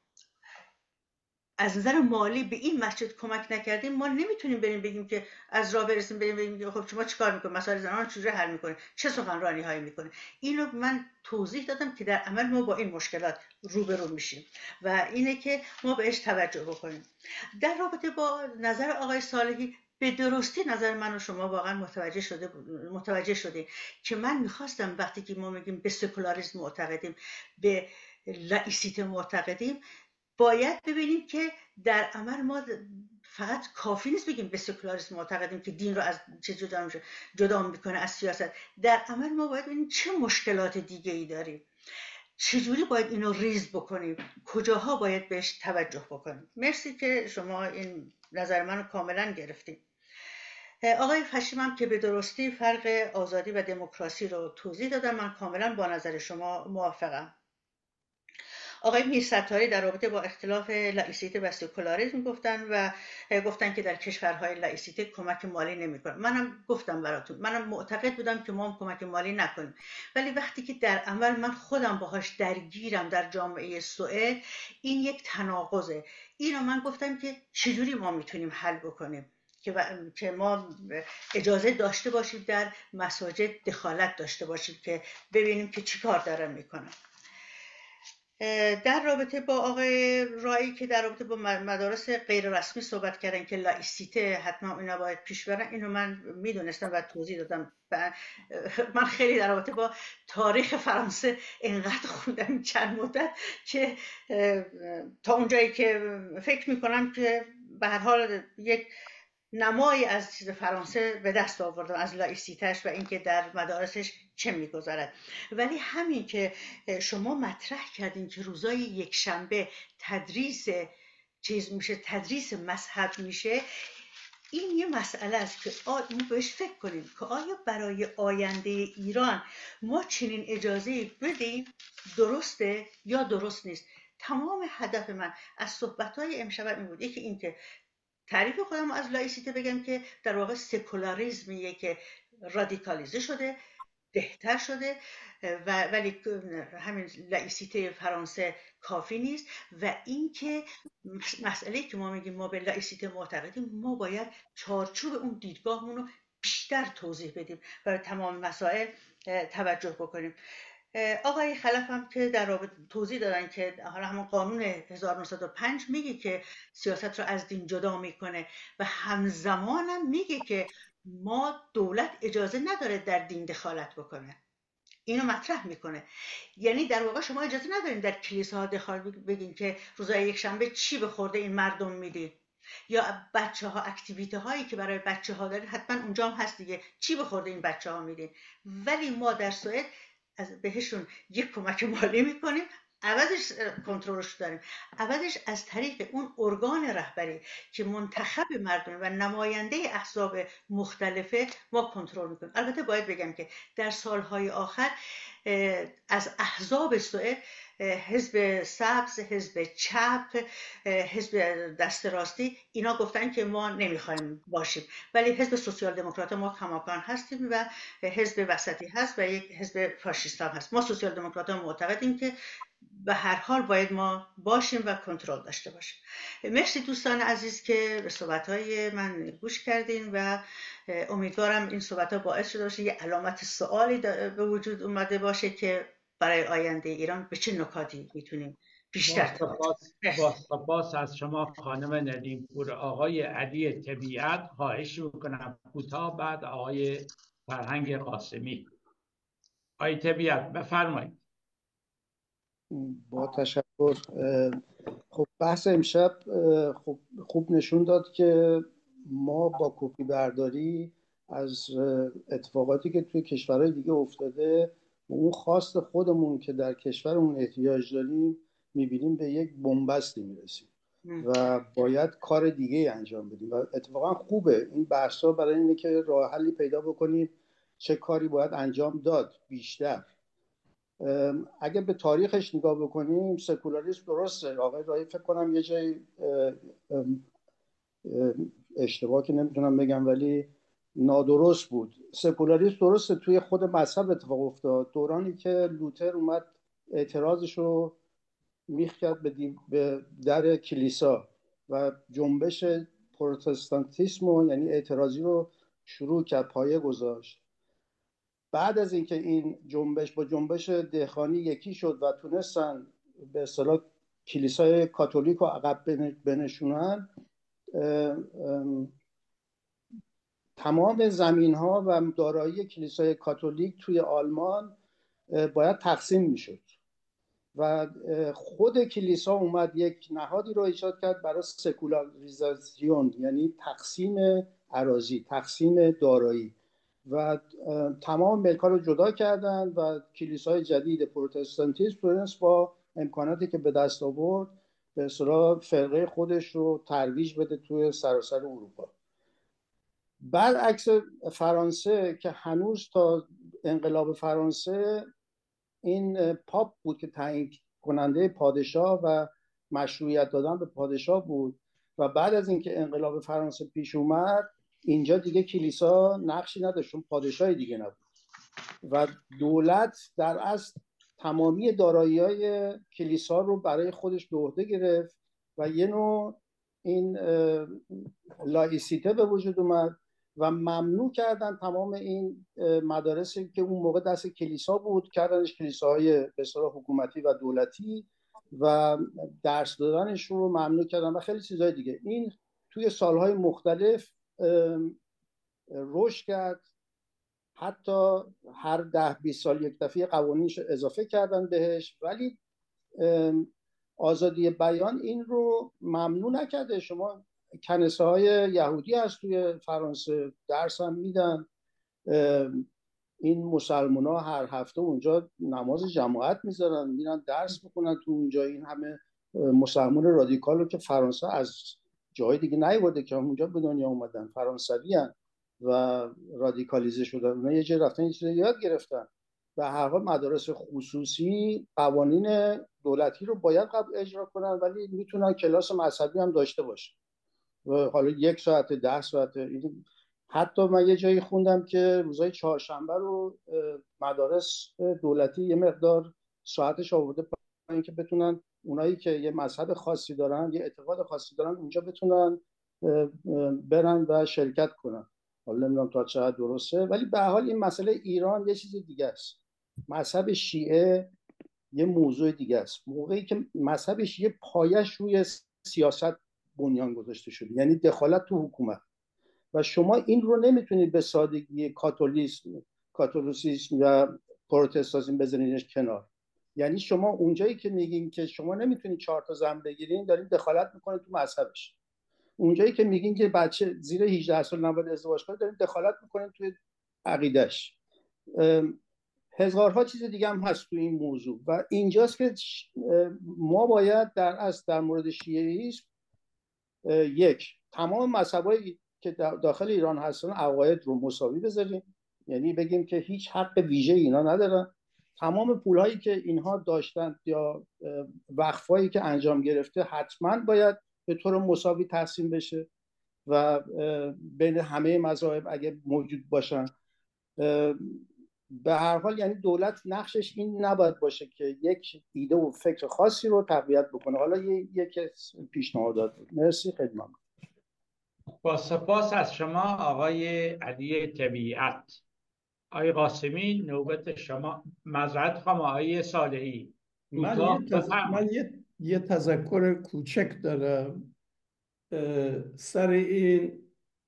از نظر مالی به این مسجد کمک نکردیم، ما نمیتونیم بریم بگیم که از راه برسیم بریم بگیم خب شما چیکار میکنید، مسائل زنان چجوری حل میکنید، چه سخنرانی هایی میکنید. اینو من توضیح دادم که در عمل ما با این مشکلات روبرو میشیم و اینه که ما بهش توجه بکنیم. در رابطه با نظر آقای صالحی به درستی نظر من و شما واقعا متوجه شده متوجه شدیم که من میخواستم وقتی که ما میگیم به سکولاریسم معتقدیم، به لایسیته معتقدیم، باید ببینیم که در عمل ما فقط کافی نیست بگیم به سکولاریسم معتقدیم که دین رو از چه جدا میشه جدا میکنه از سیاست. در عمل ما باید ببینیم چه مشکلات دیگه ای داریم، چجوری باید اینو ریز بکنیم، کجاها باید بهش توجه بکنیم. مرسی که شما این نظر منو کاملا گرفتید. آقای فشیم هم که به درستی فرق آزادی و دموکراسی رو توضیح دادم، من کاملا با نظر شما موافقم. آقای میرستاری در رابطه با اختلاف لایسیته و سکولاریسم گفتن و گفتن که در کشورهای لایسیته کمک مالی نمیکنه. منم گفتم براتون، منم معتقد بودم که ما هم کمک مالی نکنیم، ولی وقتی که در عمل من خودم باهاش درگیرم در جامعه سوئد، این یک تناقضه. اینو من گفتم که چجوری ما میتونیم حل بکنیم که که ما اجازه داشته باشیم در مساجد دخالت داشته باشیم که ببینیم که چی کار دارن میکنن. در رابطه با آقای رایی که در رابطه با مدارس غیر رسمی صحبت کردن که لایسیته حتما اینا باید پیش برن، اینو من میدونستم و توضیح دادم. من خیلی در رابطه با تاریخ فرانسه اینقدر خوندم چند مدت که تا اونجایی که فکر میکنم که به هر حال یک نمایی از چیز فرانسه به دست آوردم، از لایسیتش و اینکه در مدارسش چه میگذرد. ولی همین که شما مطرح کردین که روزای یک شنبه تدریس چیز میشه، تدریس مذهب میشه، این یه مسئله است که ما بهش فکر کنیم که آیا برای آینده ایران ما چنین اجازه بدیم درسته یا درست نیست. تمام هدف من از صحبت‌های امشب این بود، یکی این که تعریف خودم از لایسیته بگم که در واقع سکولاریزمیه که رادیکالیزه شده، بهتر شده و ولی همین لایسیته فرانسه کافی نیست. و اینکه مسئله که ما میگیم ما به لایسیته معتقدیم، ما باید چارچوب اون دیدگاهمون رو بیشتر توضیح بدیم و به تمام مسائل توجه بکنیم. آقای خلف هم که در رابطه توضیح دادن که حالا همون قانون هزار و نهصد و پنج میگه که سیاست رو از دین جدا میکنه و همزمان هم میگه که ما دولت اجازه نداره در دین دخالت بکنه. اینو مطرح میکنه. یعنی در واقع شما اجازه ندارین در کلیساها دخال بگین که روزای یک شنبه چی به خورده این مردم میدین، یا بچه ها اکتیویته هایی که برای بچه ها دارین حتما اونجا هم هست دیگه، چی به خورده این بچه ها میدین. ولی ما در سوئد از بهشون یک کمک مالی میکنیم، عوضش کنترلش داریم، عوضش از طریق اون ارگان رهبری که منتخب مردم و نماینده احزاب مختلفه ما کنترل میکنیم. البته باید بگم که در سالهای آخر از احزاب سوئد حزب سبز، حزب چپ، حزب دست راستی، اینا گفتن که ما نمیخوایم باشیم، ولی حزب سوسیال دموکرات ما کماکان هستیم و حزب وسطی هست و یک حزب فاشیست هم هست. ما سوسیال دموکرات ها معتقدیم که به هر حال باید ما باشیم و کنترل داشته باشیم. مرسی دوستان عزیز که به صحبت‌های من گوش کردین و امیدوارم این صحبت‌ها باعث شده باشه یه علامت سوالی به وجود اومده باشه که برای آینده ایران به چه نکاتی میتونیم بیشتر سپاس با سپاس از شما خانم ندیم پور. آقای علی طبیعت خواهش میکنم کوتاه، بعد آقای فرهنگ قاسمی. آقای طبیعت بفرمایید. با تشکر. خب بحث امشب خب خوب نشون داد که ما با کپی برداری از اتفاقاتی که توی کشورهای دیگه افتاده و اون خواست خودمون که در کشورمون احتیاج داریم میبینیم به یک بنبستی میرسیم و باید کار دیگه انجام بدیم و اتفاقا خوبه این بحثا برای اینه که راه حلی پیدا بکنیم چه کاری باید انجام داد بیشتر. اگه به تاریخش نگاه بکنیم سکولاریسم درسته، آقای رایی فکر کنم یه جای اشتباه که نمیتونم بگم ولی نادرست بود. سکولاریسم درسته توی خود مذهب اتفاق افتاد، دورانی که لوتر اومد اعتراضش رو میخ کرد به, به در کلیسا و جنبش پروتستانتیسم و یعنی اعتراضی رو شروع کرد، پایه گذاشت. بعد از اینکه این جنبش با جنبش دهقانی یکی شد و تونستن به اصطلاح کلیسای کاتولیک رو عقب بنشونن، تمام زمین ها و دارایی کلیسای کاتولیک توی آلمان باید تقسیم میشد و خود کلیسا اومد یک نهادی رو ایجاد کرد برای سکولاریزاسیون، یعنی تقسیم اراضی، تقسیم دارایی و تمام ملک‌ها رو جدا کردن و کلیسای جدید پروتستانتیسم تونست با امکاناتی که به دست آورد به اصطلاح فرقه خودش رو ترویج بده توی سراسر اروپا. برعکس فرانسه که هنوز تا انقلاب فرانسه این پاپ بود که تعیین کننده پادشاه و مشروعیت دادن به پادشاه بود و بعد از اینکه انقلاب فرانسه پیش اومد اینجا دیگه کلیسا نقشی نداشت، چون پادشاهی دیگه نبود و دولت در اصل تمامی دارایی‌های کلیسا رو برای خودش به عهده گرفت و یه نوع این لایسیته به وجود اومد و ممنوع کردن تمام این مدارسی که اون موقع دست کلیسا بود، کردنش کلیساهای به اصطلاح حکومتی و دولتی و درس دادنش رو ممنوع کردن و خیلی چیزهای دیگه. این توی سالهای مختلف رشد کرد، حتی هر ده بیست سال یک دفعه قوانینش اضافه کردن بهش، ولی آزادی بیان این رو ممنوع نکرده. شما کنیسه های یهودی هست توی فرانسه، درس هم میدن، این مسلمان ها هر هفته اونجا نماز جماعت میذارن، میرن درس میکنن تو اونجا. این همه مسلمان رادیکال رو که فرانسه از جای دیگه نیورده که اونجا به دنیا اومدن، فرانسوی هن و رادیکالیزه شدن، اونا یه جای رفتن یه چیزی یاد گرفتن. به هر حال مدارس خصوصی قوانین دولتی رو باید قبل اجرا کنن، ولی میتونن کلاس مذهبی هم داشته باشن و حالا یک ساعت ده ساعت. حتی من یه جایی خوندم که روزای چهارشنبه رو مدارس دولتی یه مقدار ساعتش آورده پایین که بتونن اونایی که یه مذهب خاصی دارن، یه اعتقاد خاصی دارن، اونجا بتونن برن و شرکت کنن. حالا نمیدونم تا چه حد درسته، ولی به هر حال این مسئله ایران یه چیز دیگه است. مذهب شیعه یه موضوع دیگه است. موقعی که مذهب شیعه پایش روی سیاست بنیان گذاشته شده، یعنی دخالت تو حکومت، و شما این رو نمیتونید به سادگی کاتولیسم، کاتولیسیسم یا پروتستانتیسم بزنینش کنار. یعنی شما اونجایی که میگین که شما نمیتونید چهار تا زن بگیرین، دارین دخالت میکنید تو مذهبش. اونجایی که میگین که بچه زیر هجده سال نباید ازدواج کنه، دارین دخالت میکنید توی عقیدهش. هزارها چیز دیگه هم هست تو این موضوع و اینجاست که ما باید در اصل در مورد شیعیسم یک، تمام مذهبایی که داخل ایران هستن عقاید رو مساوی بذاریم، یعنی بگیم که هیچ حق ویژه اینا ندارن. تمام پولهایی که اینها داشتن یا وقفایی که انجام گرفته حتما باید به طور مساوی تقسیم بشه و بین همه مذاهب اگه موجود باشن. به هر حال یعنی دولت نقشش این نباید باشه که یک ایده و فکر خاصی رو تقویت بکنه. حالا یک پیشنهادات بود. مرسی، خدمت. با سپاس از شما آقای علی طبیعت. آقای قاسمی نوبت شما. معذرت خواهم آقای صالحی. من یه, تز... من یه... یه تذکر کوچک دارم سر این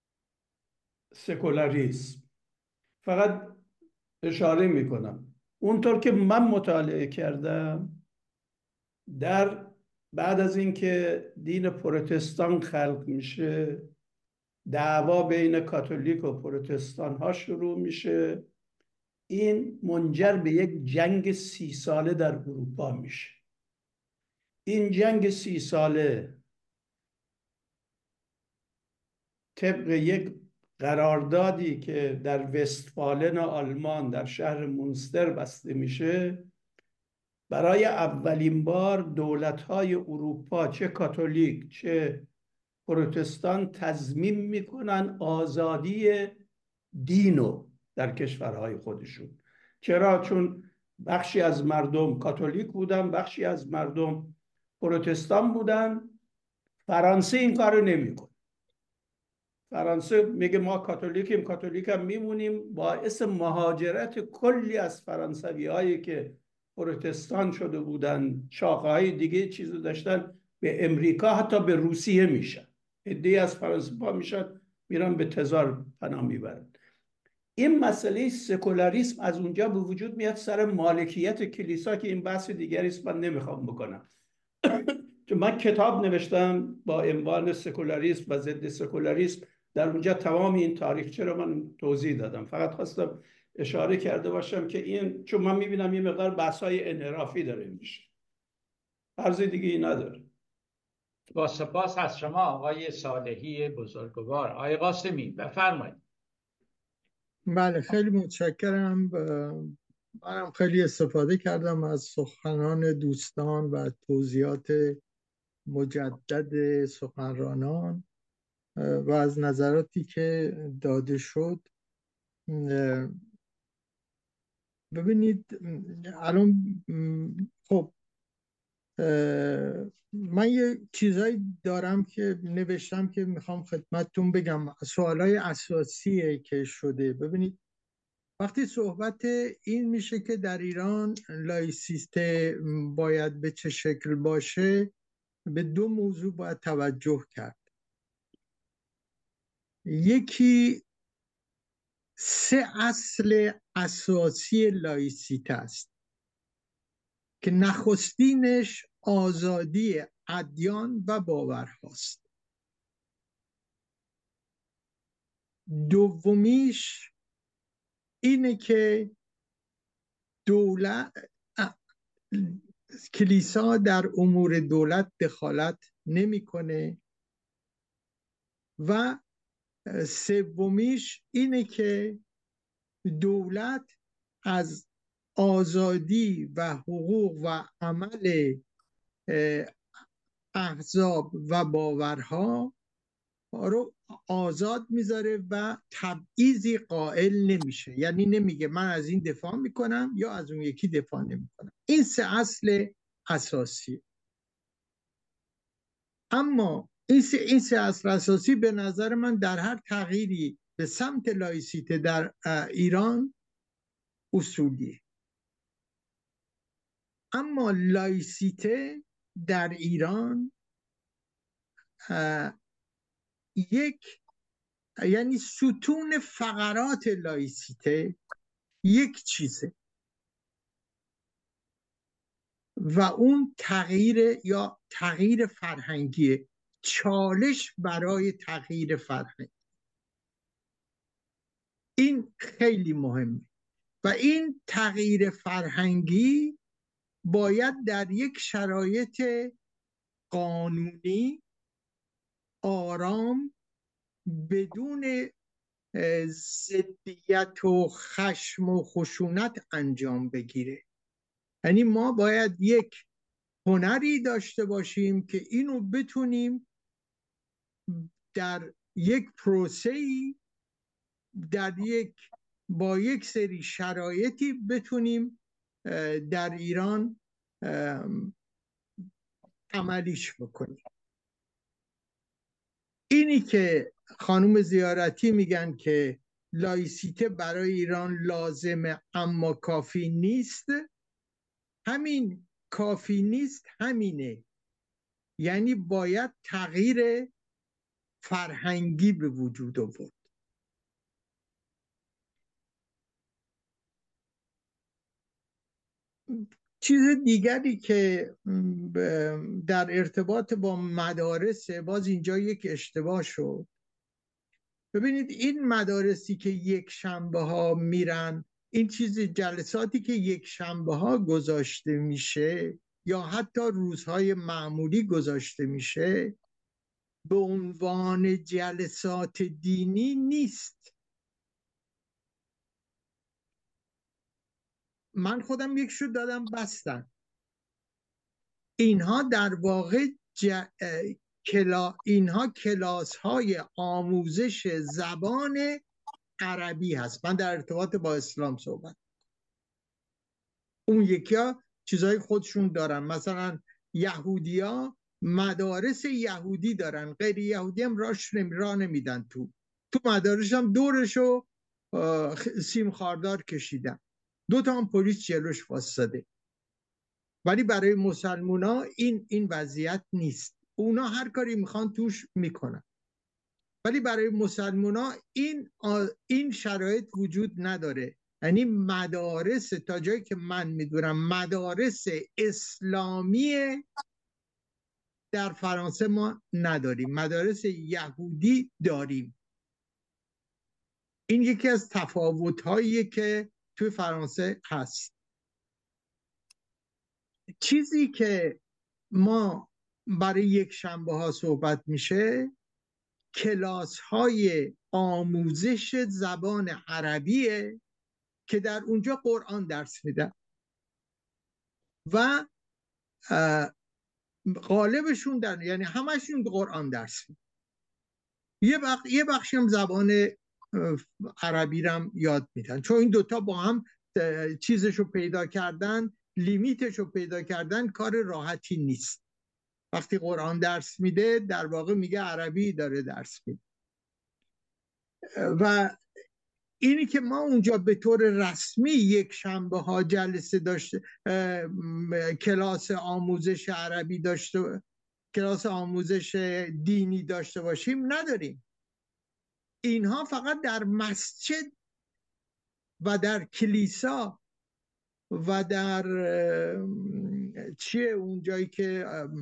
سکولاریسم. فقط اشاره میکنم اونطور که من مطالعه کردم، در بعد از اینکه دین پروتستان خلق میشه، دعوا بین کاتولیک و پروتستان ها شروع میشه. این منجر به یک جنگ سی ساله در اروپا میشه. این جنگ سی ساله طبق یک قراردادی که در وستفالن آلمان در شهر مونستر بسته میشه، برای اولین بار دولت‌های اروپا، چه کاتولیک چه پروتستان، تضمین میکنن آزادی دینو در کشورهای خودشون. چرا؟ چون بخشی از مردم کاتولیک بودن، بخشی از مردم پروتستان بودن. فرانسه این کارو نمیکنه. فرانسه میگه ما کاتولیکیم، کاتولیک هم میمونیم. باعث مهاجرت کلی از فرانسوی هایی که پروتستان شده بودن، شاخه های دیگه چیزو داشتن، به امریکا حتی به روسیه میشن. عده‌ای از فرانسه پا میشن میرن به تزار پناه میبرن. این مسئله سکولاریسم از اونجا به وجود میاد سر مالکیت کلیسا که این بحث دیگری است، من نمیخوام بکنم. چون من کتاب نوشتم با عنوان سکولاریسم و ضد سکولاریسم، در اونجا تمام این تاریخچه رو من توضیح دادم. فقط خواستم اشاره کرده باشم که این، چون من میبینم یه مقدار بحث‌های انحرافی داره میشه، عرض دیگه ای نداره. با سپاس از شما آقای صالحی بزرگوار. آقای قاسمی بفرمایید. بله، خیلی متشکرم. منم خیلی استفاده کردم از سخنان دوستان و توضیحات مجدد سخنرانان و از نظراتی که داده شد. ببینید الان خب من یه چیزایی دارم که نوشتم که میخوام خدمتتون بگم. سوالای اساسیه که شده. ببینید وقتی صحبت این میشه که در ایران لایسیته باید به چه شکل باشه، به دو موضوع باید توجه کرد. یکی سه اصل اساسی لایسیته است که نخستینش آزادی ادیان و باورهاست. دومیش اینه که دولت کلیسا در امور دولت دخالت نمیکنه و سومیش اینه که دولت از آزادی و حقوق و عمل احزاب و باورها رو آزاد میذاره و تبعیضی قائل نمیشه. یعنی نمیگه من از این دفاع میکنم یا از اون یکی دفاع نمیکنم. این سه اصل اساسی. اما این سه, این سه اصل اساسی به نظر من در هر تغییری به سمت لایسیته در ایران اصولیه. اما لایسیته در ایران یک، یعنی ستون فقرات لایسیته یک چیزه. و اون تغییر یا تغییر فرهنگیه، چالش برای تغییر فرهنگ. این خیلی مهمه و این تغییر فرهنگی باید در یک شرایط قانونی، آرام، بدون ضدیت و خشم و خشونت انجام بگیره. یعنی ما باید یک هنری داشته باشیم که اینو بتونیم در یک پروسه‌ای، در یک با یک سری شرایطی بتونیم در ایران عملیش بکنیم. اینی که خانم زیارتی میگن که لایسیته برای ایران لازمه اما کافی نیست، همین کافی نیست همینه، یعنی باید تغییر فرهنگی به وجود آورد. چیز دیگری که در ارتباط با مدارس، باز اینجا یک اشتباه شد. ببینید این مدارسی که یک شنبه ها میرن، این چیز جلساتی که یک شنبه ها گذاشته میشه یا حتی روزهای معمولی گذاشته میشه به عنوان جلسات دینی نیست. من خودم یک شو دادم بستن. اینها در واقع ج... کلا... اینها کلاس های آموزش زبان عربی هست. من در ارتباط با اسلام صحبت، اون یکی ها چیزای خودشون دارن، مثلا یهودی ها مدارس یهودی دارن، غیر یهودی هم راش نمی... راه نمیدن تو تو مدارس هم دورشو سیم خاردار کشیدن، دو تا هم پلیس جلوش واسطه. ولی برای مسلمونا این این وضعیت نیست، اونا هر کاری میخوان توش میکنن. ولی برای مسلمونا این این شرایط وجود نداره. یعنی مدارس، تا جایی که من میدونم مدارس اسلامی در فرانسه ما نداریم، مدارس یهودی داریم. این یکی از تفاوت‌هایی که توی فرانسه هست. چیزی که ما برای یک شنبه ها صحبت میشه کلاس های آموزش زبان عربیه که در اونجا قرآن درس میدن و غالبشون در یعنی همشون قرآن درس میدن. یه بخ... یه بخشی هم زبان عربی رو یاد میدن، چون این دوتا با هم چیزشو پیدا کردن، لیمیتشو پیدا کردن، کار راحتی نیست. وقتی قرآن درس میده در واقع میگه عربی داره درس میده. و اینی که ما اونجا به طور رسمی یک شنبه ها جلسه داشته، کلاس آموزش عربی داشته، کلاس آموزش دینی داشته باشیم نداریم. اینها فقط در مسجد و در کلیسا و در چیه اون جایی که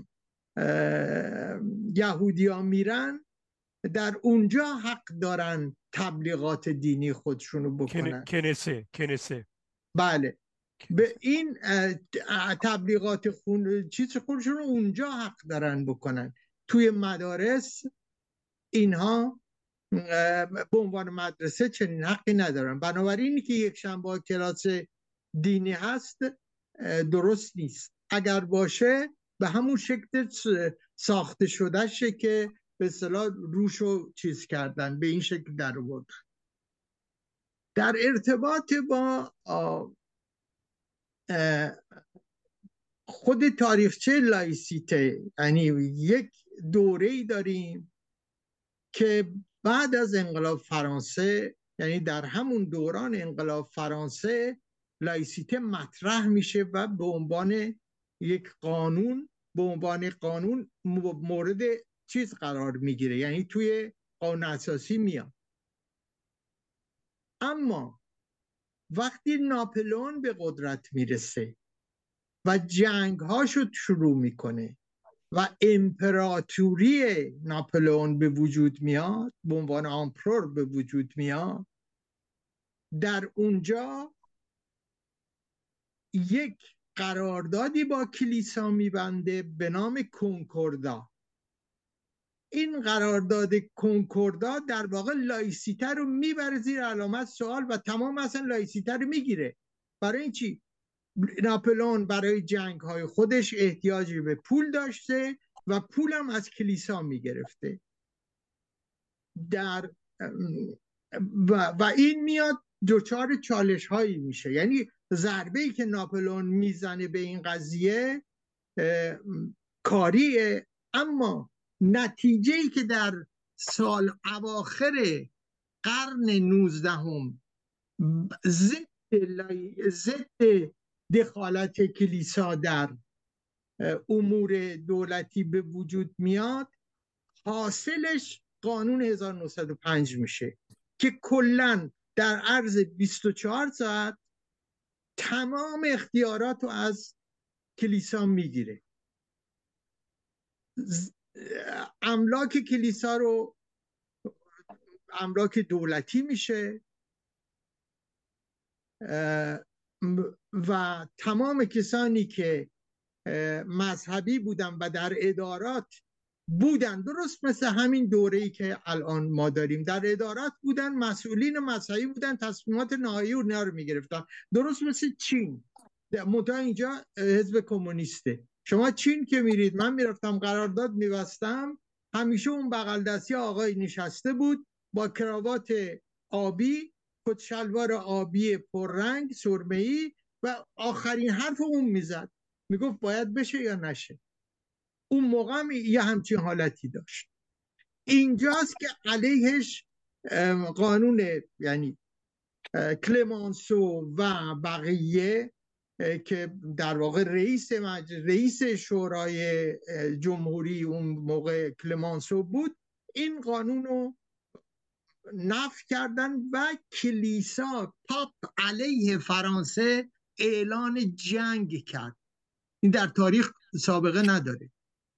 یهودی ها میرن، در اونجا حق دارن تبلیغات دینی خودشونو بکنن. کنسه کنسه بله، به این تبلیغات خون چیز خودشونو اونجا حق دارن بکنن. توی مدارس اینها به عنوان مدرسه چنین حقی ندارن. بنابراین که یک شنبه کلاس دینی هست درست نیست. اگر باشه به همون شکل ساخته شده شه که به اصطلاح روشو چیز کردن، به این شکل در آوردن. در ارتباط با خود تاریخچه لایسیته، یعنی یک دوره‌ای داریم که بعد از انقلاب فرانسه، یعنی در همون دوران انقلاب فرانسه لایسیته مطرح میشه و به عنوان یک قانون به عنوان قانون مورد چیز قرار میگیره، یعنی توی قانون اساسی میاد. اما وقتی ناپلئون به قدرت میرسه و جنگ هاشو شروع میکنه و امپراتوری ناپلئون به وجود میاد، به عنوان امپرور به وجود میاد، در اونجا یک قراردادی با کلیسا میبنده به نام کنکوردا. این قرارداد کنکوردا در واقع لایسیته رو میبره زیر علامت سوال و تمام اصلا لایسیته رو میگیره. برای این چی؟ ناپلئون برای جنگ های خودش احتیاجی به پول داشته و پولم از کلیسا میگرفته. در و, و این میاد دچار چالش هایی میشه. یعنی ضربه ای که ناپلئون میزنه به این قضیه کاریه، اما نتیجه ای که در سال اواخر قرن نوزدهم ضد ضد دخالت کلیسا در امور دولتی به وجود میاد، حاصلش قانون هزار و نهصد و پنج میشه که کلاً در عرض بیست و چهار ساعت تمام اختیارات رو از کلیسا میگیره. املاک کلیسا رو املاک دولتی میشه و تمام کسانی که مذهبی بودن و در ادارات بودن، درست مثل همین دوره‌ای که الان ما داریم، در ادارات بودن، مسئولین مذهبی بودن، تصمیمات نهایی اونها رو میگرفتن، درست مثل چین. منتها اینجا حزب کمونیسته. شما چین که میرید، من میرفتم قرارداد میبستم، همیشه اون بغل دستی آقای نشسته بود با کراوات آبی، کت شلوار آبی پررنگ سرمه‌ای و آخرین حرف اون میزد، میگفت باید بشه یا نشه. اون موقع هم یه همچین حالتی داشت. اینجاست که علیهش قانون یعنی کلمانسو و بقیه که در واقع رئیس مجلس رئیس شورای جمهوری اون موقع کلمانسو بود، این قانون رو نفی کردن و کلیسا پاپ علیه فرانسه اعلان جنگ کرد. این در تاریخ سابقه نداره.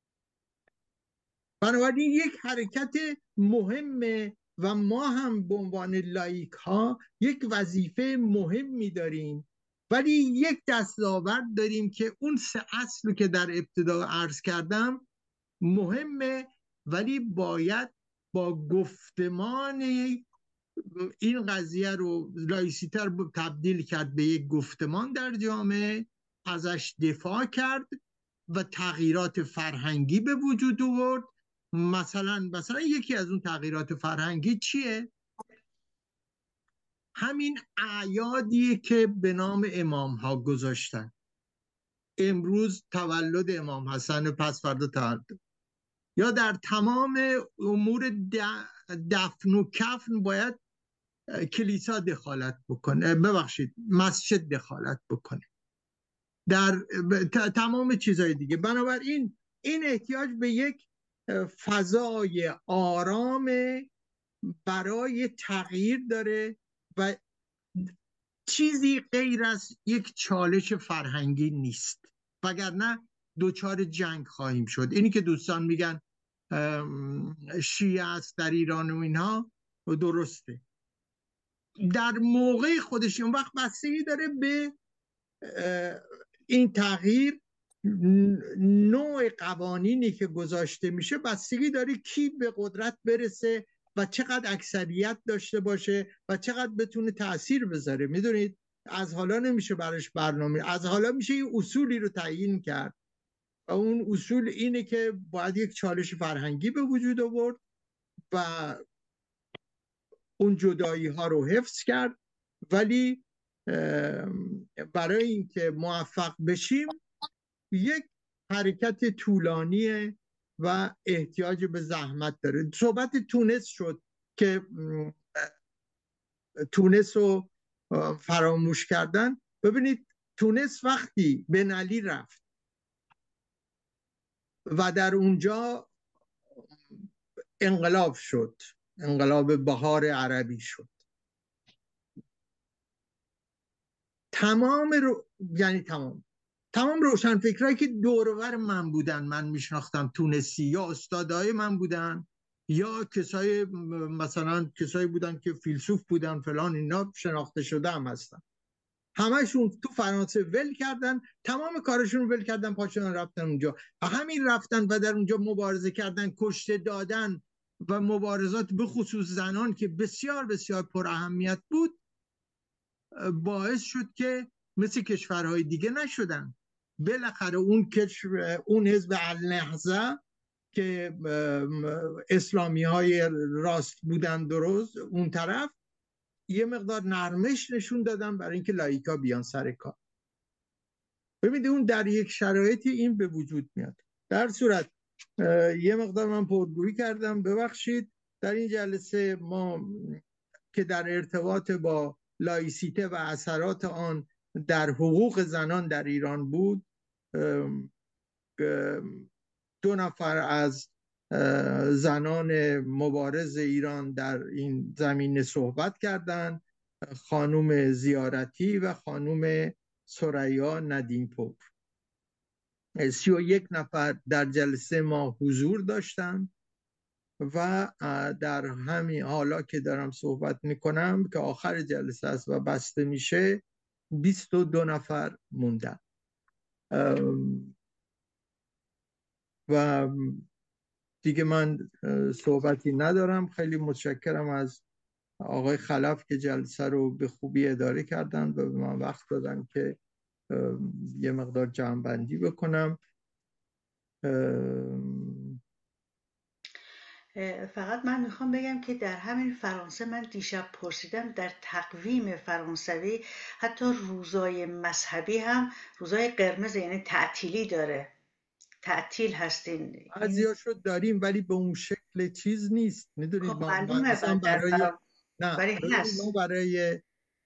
بنابراین یک حرکت مهمه و ما هم به عنوان لایک ها یک وظیفه مهمی داریم، ولی یک دستاورد داریم که اون سه اصل که در ابتدا عرض کردم مهمه، ولی باید با گفتمان این قضیه رو لایسیته رو تبدیل کرد به یک گفتمان در جامعه، ازش دفاع کرد و تغییرات فرهنگی به وجود آورد. مثلا مثلا یکی از اون تغییرات فرهنگی چیه؟ همین اعیادیه که به نام امام ها گذاشتن. امروز تولد امام حسن، پس فردا تولد، یا در تمام امور دفن و کفن باید کلیسا دخالت بکنه، ببخشید مسجد دخالت بکنه، در تمام چیزهای دیگه. بنابراین این احتیاج به یک فضای آرام برای تغییر داره و چیزی غیر از یک چالش فرهنگی نیست، وگرنه دوچار جنگ خواهیم شد. اینی که دوستان میگن شیعه است در ایران و اینها درسته، در موقع خودش. اون وقت بستگی داره به این تغییر، نوع قوانینی که گذاشته میشه بستگی داره کی به قدرت برسه و چقدر اکثریت داشته باشه و چقدر بتونه تأثیر بذاره. میدونید از حالا نمیشه براش برنامه، از حالا میشه یه اصولی رو تعیین کرد و اون اصول اینه که باید یک چالش فرهنگی به وجود آورد و اون جدایی ها رو حفظ کرد، ولی برای اینکه موفق بشیم یک حرکت طولانیه و احتیاج به زحمت داره. صحبت تونس شد که تونس رو فراموش کردن. ببینید تونس وقتی بن علی رفت و در اونجا انقلاب شد، انقلاب بهار عربی شد، تمام رو یعنی تمام تمام روشنفکرایی که دور و بر من بودن، من میشناختم تونسی، یا استادای من بودن یا کسای مثلا کسایی بودن که فیلسوف بودن فلان، اینا شناخته شده هم هستن. همشون تو فرانسه ول کردن، تمام کارشون ول کردن، پاشدن رفتن اونجا و همین رفتن و در اونجا مبارزه کردن، کشته دادن و مبارزات به خصوص زنان که بسیار بسیار پر اهمیت بود، باعث شد که مثل کشورهای دیگه نشدن. بالاخره اون کشور، اون حزب النهضه که اسلامی های راست بودن درست اون طرف، یه مقدار نرمش نشون دادن برای اینکه لایکا بیان سر کار. ببینید اون در یک شرایطی این به وجود میاد. در صورت یه مقدار من پرگویی کردم، ببخشید. در این جلسه ما که در ارتباط با لایسیته و اثرات آن در حقوق زنان در ایران بود، دو نفر از زنان مبارز ایران در این زمینه صحبت کردند، خانم زیارتی و خانم ثریا ندیم‌پور. سی و یک نفر در جلسه ما حضور داشتند و در همین حالا که دارم صحبت میکنم که آخر جلسه است و بسته میشه، بیست و دو نفر موندن. و دیگه من صحبتی ندارم. خیلی متشکرم از آقای خلف که جلسه رو به خوبی اداره کردن و به من وقت دادن که یه مقدار جمع‌بندی بکنم. فقط من میخوام بگم که در همین فرانسه من دیشب پرسیدم، در تقویم فرانسوی حتی روزای مذهبی هم روزای قرمز، یعنی تعطیلی داره، تعطیل هستین. بعضیاشو داریم ولی به اون شکل چیز نیست، میدونید. خب معلومه برای نه برای ما برای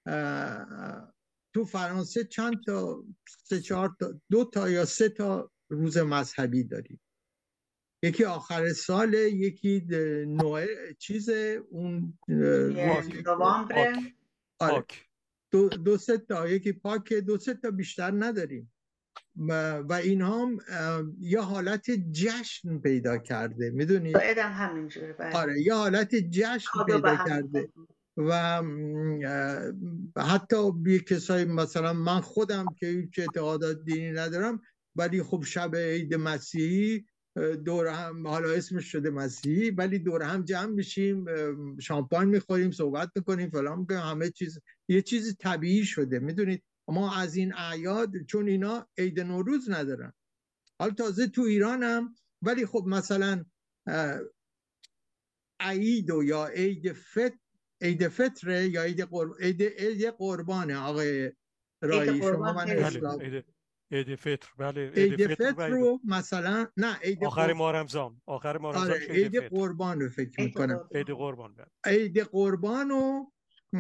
تو فرانسه چند تا سه چهار تا دو تا یا سه تا روز مذهبی داریم. یکی آخر سال، یکی نوع چیز اون نوامبر، آره. دو, دو سه تا، یکی پاک، دو سه تا بیشتر نداریم و اینها هم یه حالت جشن پیدا کرده، میدونید. ادم همینجوره. آره یه حالت جشن پیدا کرده و حتی بی کسایی مثلا من خودم که هیچ اعتقادات دینی ندارم، ولی خب شب عید مسیحی دور هم، حالا اسمش شده مسیحی، ولی دور هم جمع میشیم، شامپاین میخوریم، صحبت میکنیم، فلان میکنیم، همه چیز یه چیز طبیعی شده، میدونید. ما از این اعیاد، چون اینا عید نوروز ندارن، حالا تازه تو ایران هم، ولی خب مثلا عید و یا عید فطر، عید فطر یا عید قرب... عید عید قربانه آقای رایی، شما من اسلام عید فطر، بله عید فطر رو مثلا نه عید آخر ماه رمضان، آخر ماه رمضان آره عید قربان رو فکر میکنم، عید قربان بله. عید قربان رو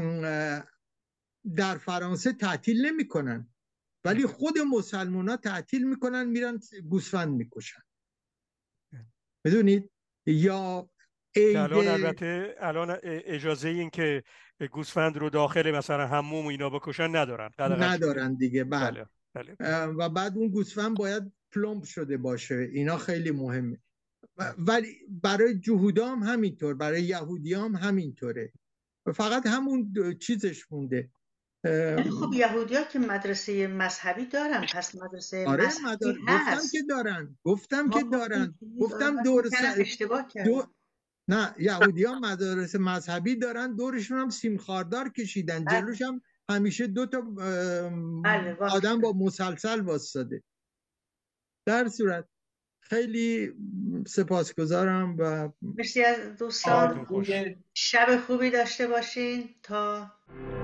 در فرانسه تعطیل نمیکنن، ولی خود مسلمان ها تعطیل میکنن، میرن گوسفند میکشن، میدونید. یا الان البته الان اجازه این که گوسفند رو داخل مثلا حموم اینا بکشن ندارن، ندارن دیگه. بله. بله. و بعد اون گوسفند باید پلمپ شده باشه، اینا خیلی مهمه. ولی برای جهودا هم همینطور، برای یهودی هم همینطوره، فقط همون مونده مونده. خب یهودی ها که مدرسه مذهبی دارن، پس مدرسه آره مذهبی مدار... هست. گفتم که دارن گفتم که دارن گفتم دور سر اشتباه کردم. دو... نه یهودی ها مدارس مذهبی دارن، دورشون هم سیم خاردار کشیدن، بله. جلوش هم همیشه دو تا بله. آدم با مسلسل واسطه. در صورت خیلی سپاسگزارم و مرسی از دوستان. شب خوبی داشته باشین تا